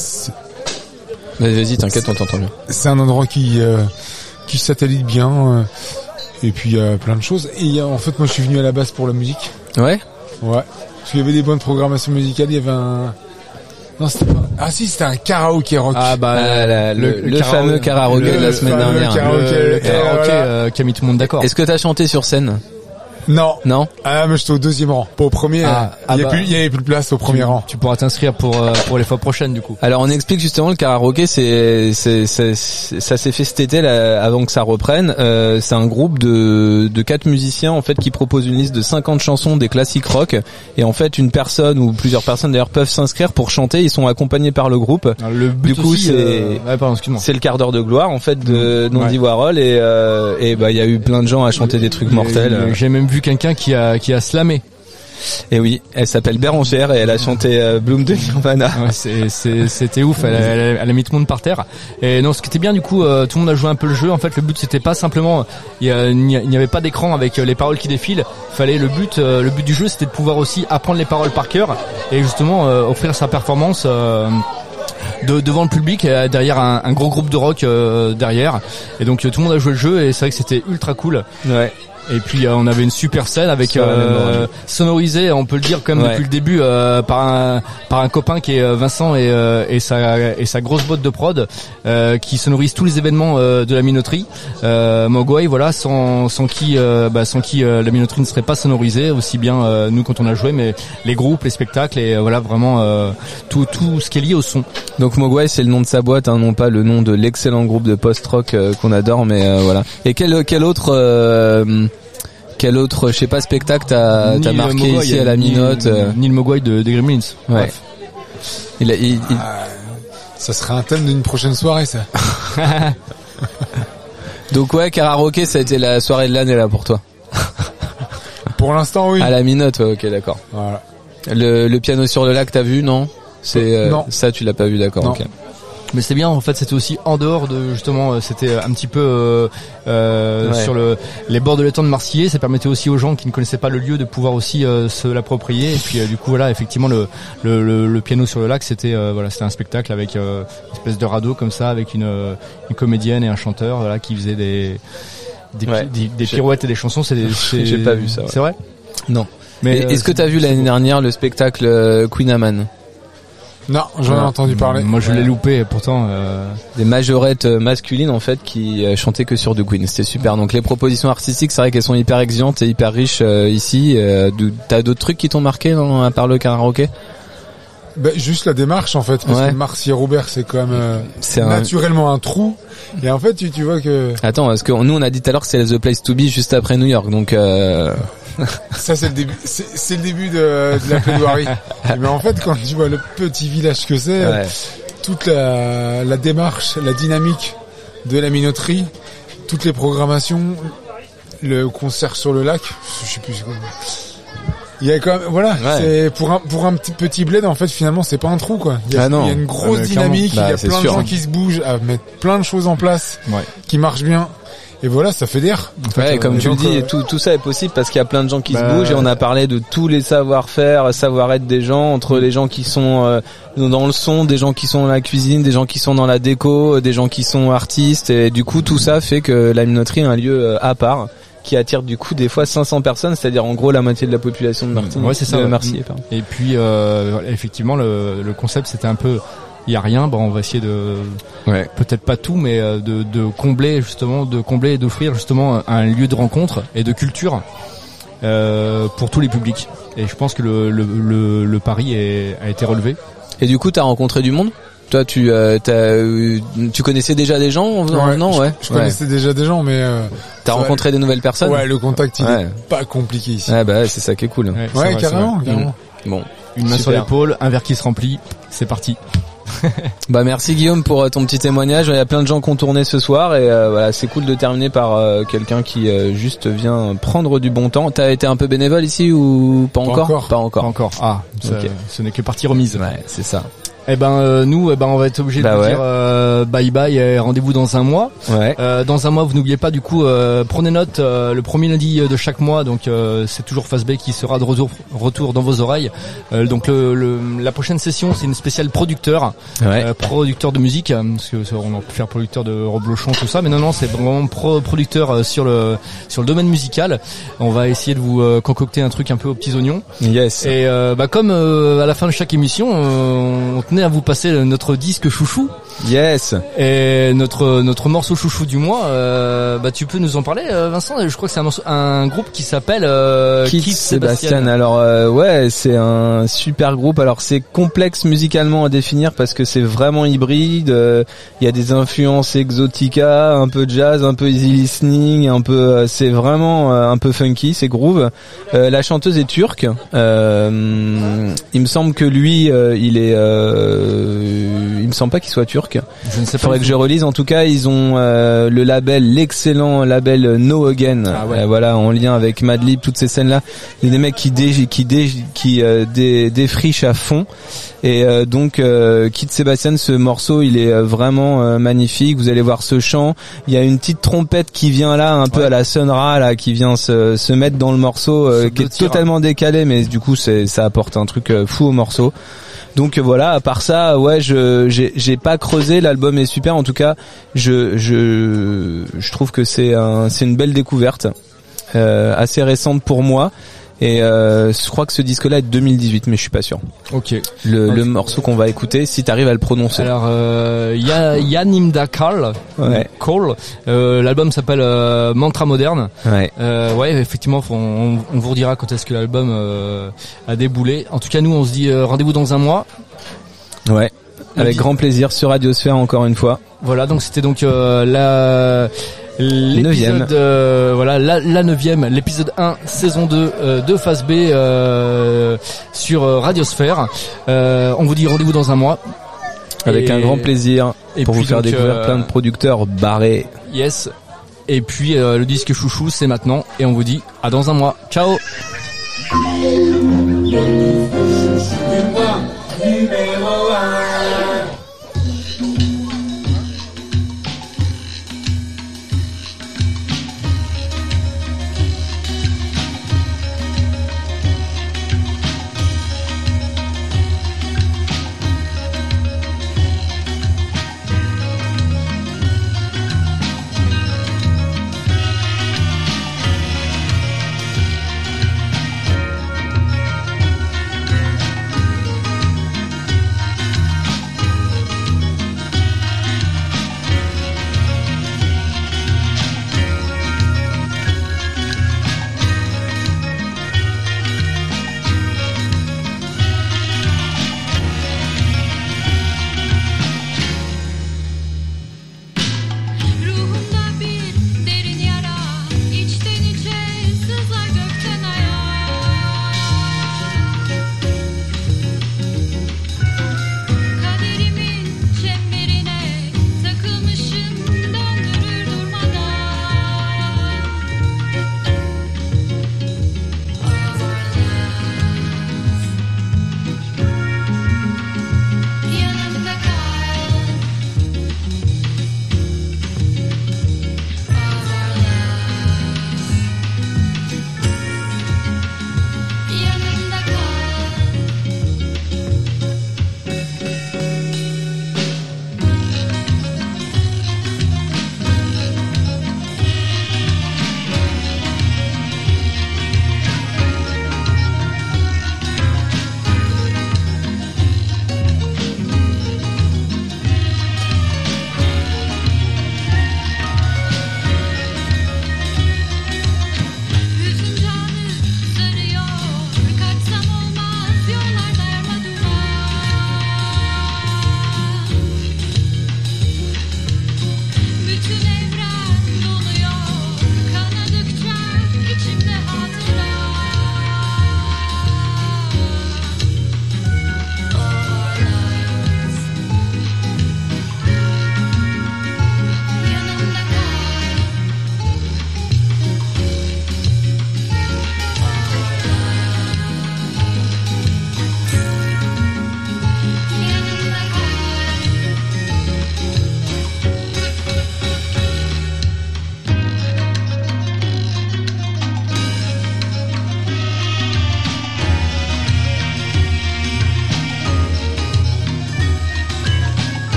S5: Vas-y, t'inquiète, on t'entend bien.
S23: C'est un endroit qui satellite bien. Et puis il y a plein de choses. Et en fait, moi, je suis venu à la base pour la musique.
S5: Ouais.
S23: Ouais. Parce qu'il y avait des bonnes programmations musicales. Il y avait un. Non, c'était pas. Ah si, c'était un karaoké rock.
S5: Ah le fameux karaoké de la semaine dernière.
S23: Le
S6: karaoké qui a mis tout le monde d'accord.
S5: Est-ce que t'as chanté sur scène?
S23: Non. Ah, mais j'étais au deuxième rang, pas au premier. Il y avait plus de place au premier rang.
S6: Tu pourras t'inscrire pour les fois prochaines, du coup.
S5: Alors, on explique justement le karaoké, ça s'est fait cet été, là, avant que ça reprenne. C'est un groupe de 4 musiciens, en fait, qui proposent une liste de 50 chansons des classiques rock. Et en fait, une personne ou plusieurs personnes d'ailleurs peuvent s'inscrire pour chanter. Ils sont accompagnés par le groupe.
S6: Alors, le but
S5: du coup,
S6: aussi,
S5: c'est le quart d'heure de gloire, en fait, d'Andy Warhol. Et il y a eu plein de gens à chanter des trucs mortels.
S6: J'ai même vu quelqu'un qui a slamé.
S5: Et oui, elle s'appelle Bérangère et elle a chanté Bloom de Nirvana.
S6: Ouais, c'était ouf, elle a mis tout le monde par terre. Et non, ce qui était bien, du coup, tout le monde a joué un peu le jeu. En fait, le but c'était pas simplement, il n'y avait pas d'écran avec les paroles qui défilent. Le but du jeu, c'était de pouvoir aussi apprendre les paroles par cœur et justement offrir sa performance devant le public, derrière un gros groupe de rock derrière. Et donc tout le monde a joué le jeu et c'est vrai que c'était ultra cool.
S5: Ouais.
S6: Et puis on avait une super scène avec sonorisée, on peut le dire comme depuis le début par un copain qui est Vincent et sa grosse boîte de prod qui sonorise tous les événements de la minoterie. Mogwai, voilà, sans qui la minoterie ne serait pas sonorisée, aussi bien nous quand on a joué, mais les groupes, les spectacles et voilà vraiment tout ce qui est lié au son.
S5: Donc Mogwai, c'est le nom de sa boîte, non pas le nom de l'excellent groupe de post-rock qu'on adore, mais voilà. Et quel autre, je sais pas, spectacle t'as marqué Mogwai, ici à la minote?
S6: Neil Mogwai des Gremlins.
S5: Ouais.
S23: Ça serait un thème d'une prochaine soirée, ça.
S5: Donc ouais, karaoké, ça a été la soirée de l'année là pour toi.
S23: Pour l'instant, oui.
S5: À la Minote, ouais, ok, d'accord.
S23: Voilà.
S5: Le piano sur le lac, t'as vu, non?
S23: Non.
S5: Ça, tu l'as pas vu, d'accord,
S23: Non.
S5: ok.
S6: Mais c'est bien, en fait, c'était aussi en dehors de, justement, c'était un petit peu
S5: Ouais.
S6: sur les bords de l'étang de Marcillet. Ça permettait aussi aux gens qui ne connaissaient pas le lieu de pouvoir aussi se l'approprier. Et puis du coup, voilà, effectivement, le piano sur le lac, c'était voilà, c'était un spectacle avec une espèce de radeau comme ça, avec une comédienne et un chanteur, voilà, qui faisaient des pirouettes et des chansons.
S5: J'ai pas vu ça. Ouais.
S6: C'est vrai?
S5: Non.
S6: Mais
S5: est-ce que t'as vu l'année dernière le spectacle Queen Amman?
S23: Non, j'en ai entendu parler.
S6: Moi, je l'ai loupé, pourtant.
S5: Des majorettes masculines en fait qui chantaient que sur The Queen. C'était super. Donc les propositions artistiques, c'est vrai qu'elles sont hyper exigeantes et hyper riches ici. T'as d'autres trucs qui t'ont marqué à part le karaoké?
S23: Juste la démarche en fait, parce que Marcier-Robert c'est quand même naturellement un trou. Et en fait tu vois que...
S5: Attends, parce que nous on a dit tout à l'heure que c'est The Place to Be juste après New York, donc...
S23: Ça c'est le début, c'est le début de la plaidoirie. Mais en fait quand tu vois le petit village que c'est, toute la démarche, la dynamique de la minoterie, toutes les programmations, le concert sur le lac, je sais plus quoi. Il y a quand même, voilà, c'est pour un petit bled en fait finalement c'est pas un trou quoi. Il y a une grosse dynamique, il y a plein de gens qui se bougent à mettre plein de choses en place qui marchent bien. Et voilà, ça fédère. En fait,
S5: comme tu le dis, tout ça est possible parce qu'il y a plein de gens qui se bougent et on a parlé de tous les savoir-faire, savoir-être des gens, entre les gens qui sont dans le son, des gens qui sont dans la cuisine, des gens qui sont dans la déco, des gens qui sont artistes et du coup tout ça fait que la minoterie est un lieu à part qui attire du coup des fois 500 personnes, c'est-à-dire en gros la moitié de la population de Martinique.
S6: Ouais, c'est ça.
S5: Marseille,
S6: et puis effectivement le concept c'était un peu il y a rien, on va essayer de peut-être pas tout mais de combler et d'offrir justement un lieu de rencontre et de culture pour tous les publics. Et je pense que le pari a été relevé.
S5: Et du coup, tu as rencontré du monde? Toi, tu connaissais déjà des gens?
S23: Je connaissais déjà des gens, mais
S5: t'as rencontré des nouvelles personnes?
S23: Ouais, le contact il est pas compliqué ici.
S5: C'est ça qui est cool.
S23: Ouais, carrément.
S5: Bon,
S6: une main sur l'épaule, un verre qui se remplit, c'est parti.
S5: Merci Guillaume pour ton petit témoignage. Il y a plein de gens qui ont tourné ce soir et voilà, c'est cool de terminer par quelqu'un qui juste vient prendre du bon temps. T'as été un peu bénévole ici ou pas encore? Pas encore.
S6: Ah, ce n'est que partie remise.
S5: Ouais, c'est ça.
S6: Nous, on va être obligé de vous dire bye bye et rendez-vous dans un mois. Dans un mois, vous n'oubliez pas du coup, prenez note le premier lundi de chaque mois. Donc c'est toujours Face B qui sera de retour dans vos oreilles. Donc la prochaine session, c'est une spéciale producteur, producteur de musique, parce que on a pu faire producteur de Roblochon tout ça, mais non, c'est vraiment producteur sur le domaine musical. On va essayer de vous concocter un truc un peu aux petits oignons.
S5: Yes.
S6: Et comme à la fin de chaque émission, on tenait à vous passer notre disque chouchou.
S5: Yes.
S6: Et notre morceau chouchou du mois, tu peux nous en parler, Vincent? Je crois que c'est un groupe qui s'appelle Kit Sébastien.
S5: Alors c'est un super groupe. Alors c'est complexe musicalement à définir parce que c'est vraiment hybride. Il y a des influences exotica, un peu jazz, un peu easy listening, un peu c'est vraiment un peu funky, c'est groove. La chanteuse est turque. Il me semble que lui il me semble pas qu'il soit turc.
S6: Je ne sais pas.
S5: Faudrait que je relise. En tout cas, ils ont l'excellent label No Again. Voilà, en lien avec Madlib, toutes ces scènes-là. Il y a des mecs qui défrichent à fond. Et donc, Kit Sébastien, ce morceau, il est vraiment magnifique. Vous allez voir ce chant. Il y a une petite trompette qui vient là, un peu à la Sun Ra, là, qui vient se mettre dans le morceau, qui est totalement décalé, mais du coup, ça apporte un truc fou au morceau. Donc voilà, à part ça, j'ai pas creusé, l'album est super. En tout cas, je trouve que c'est une belle découverte, assez récente pour moi. Et je crois que ce disque-là est de 2018, mais je suis pas sûr.
S6: Ok.
S5: Le morceau qu'on va écouter, si t'arrives à le prononcer.
S6: Alors, Yanimda Call. L'album s'appelle Mantra Moderne. Effectivement, on vous redira quand est-ce que l'album a déboulé. En tout cas, nous, on se dit rendez-vous dans un mois.
S5: Ouais. Avec grand plaisir sur Radiosphère encore une fois.
S6: Voilà, donc c'était donc l'épisode la 9e, l'épisode 1 saison 2 de Face B sur Radiosphère. On vous dit rendez-vous dans un mois
S5: avec un grand plaisir pour vous faire découvrir plein de producteurs barrés.
S6: Yes. Et puis le disque chouchou c'est maintenant et on vous dit à dans un mois. Ciao.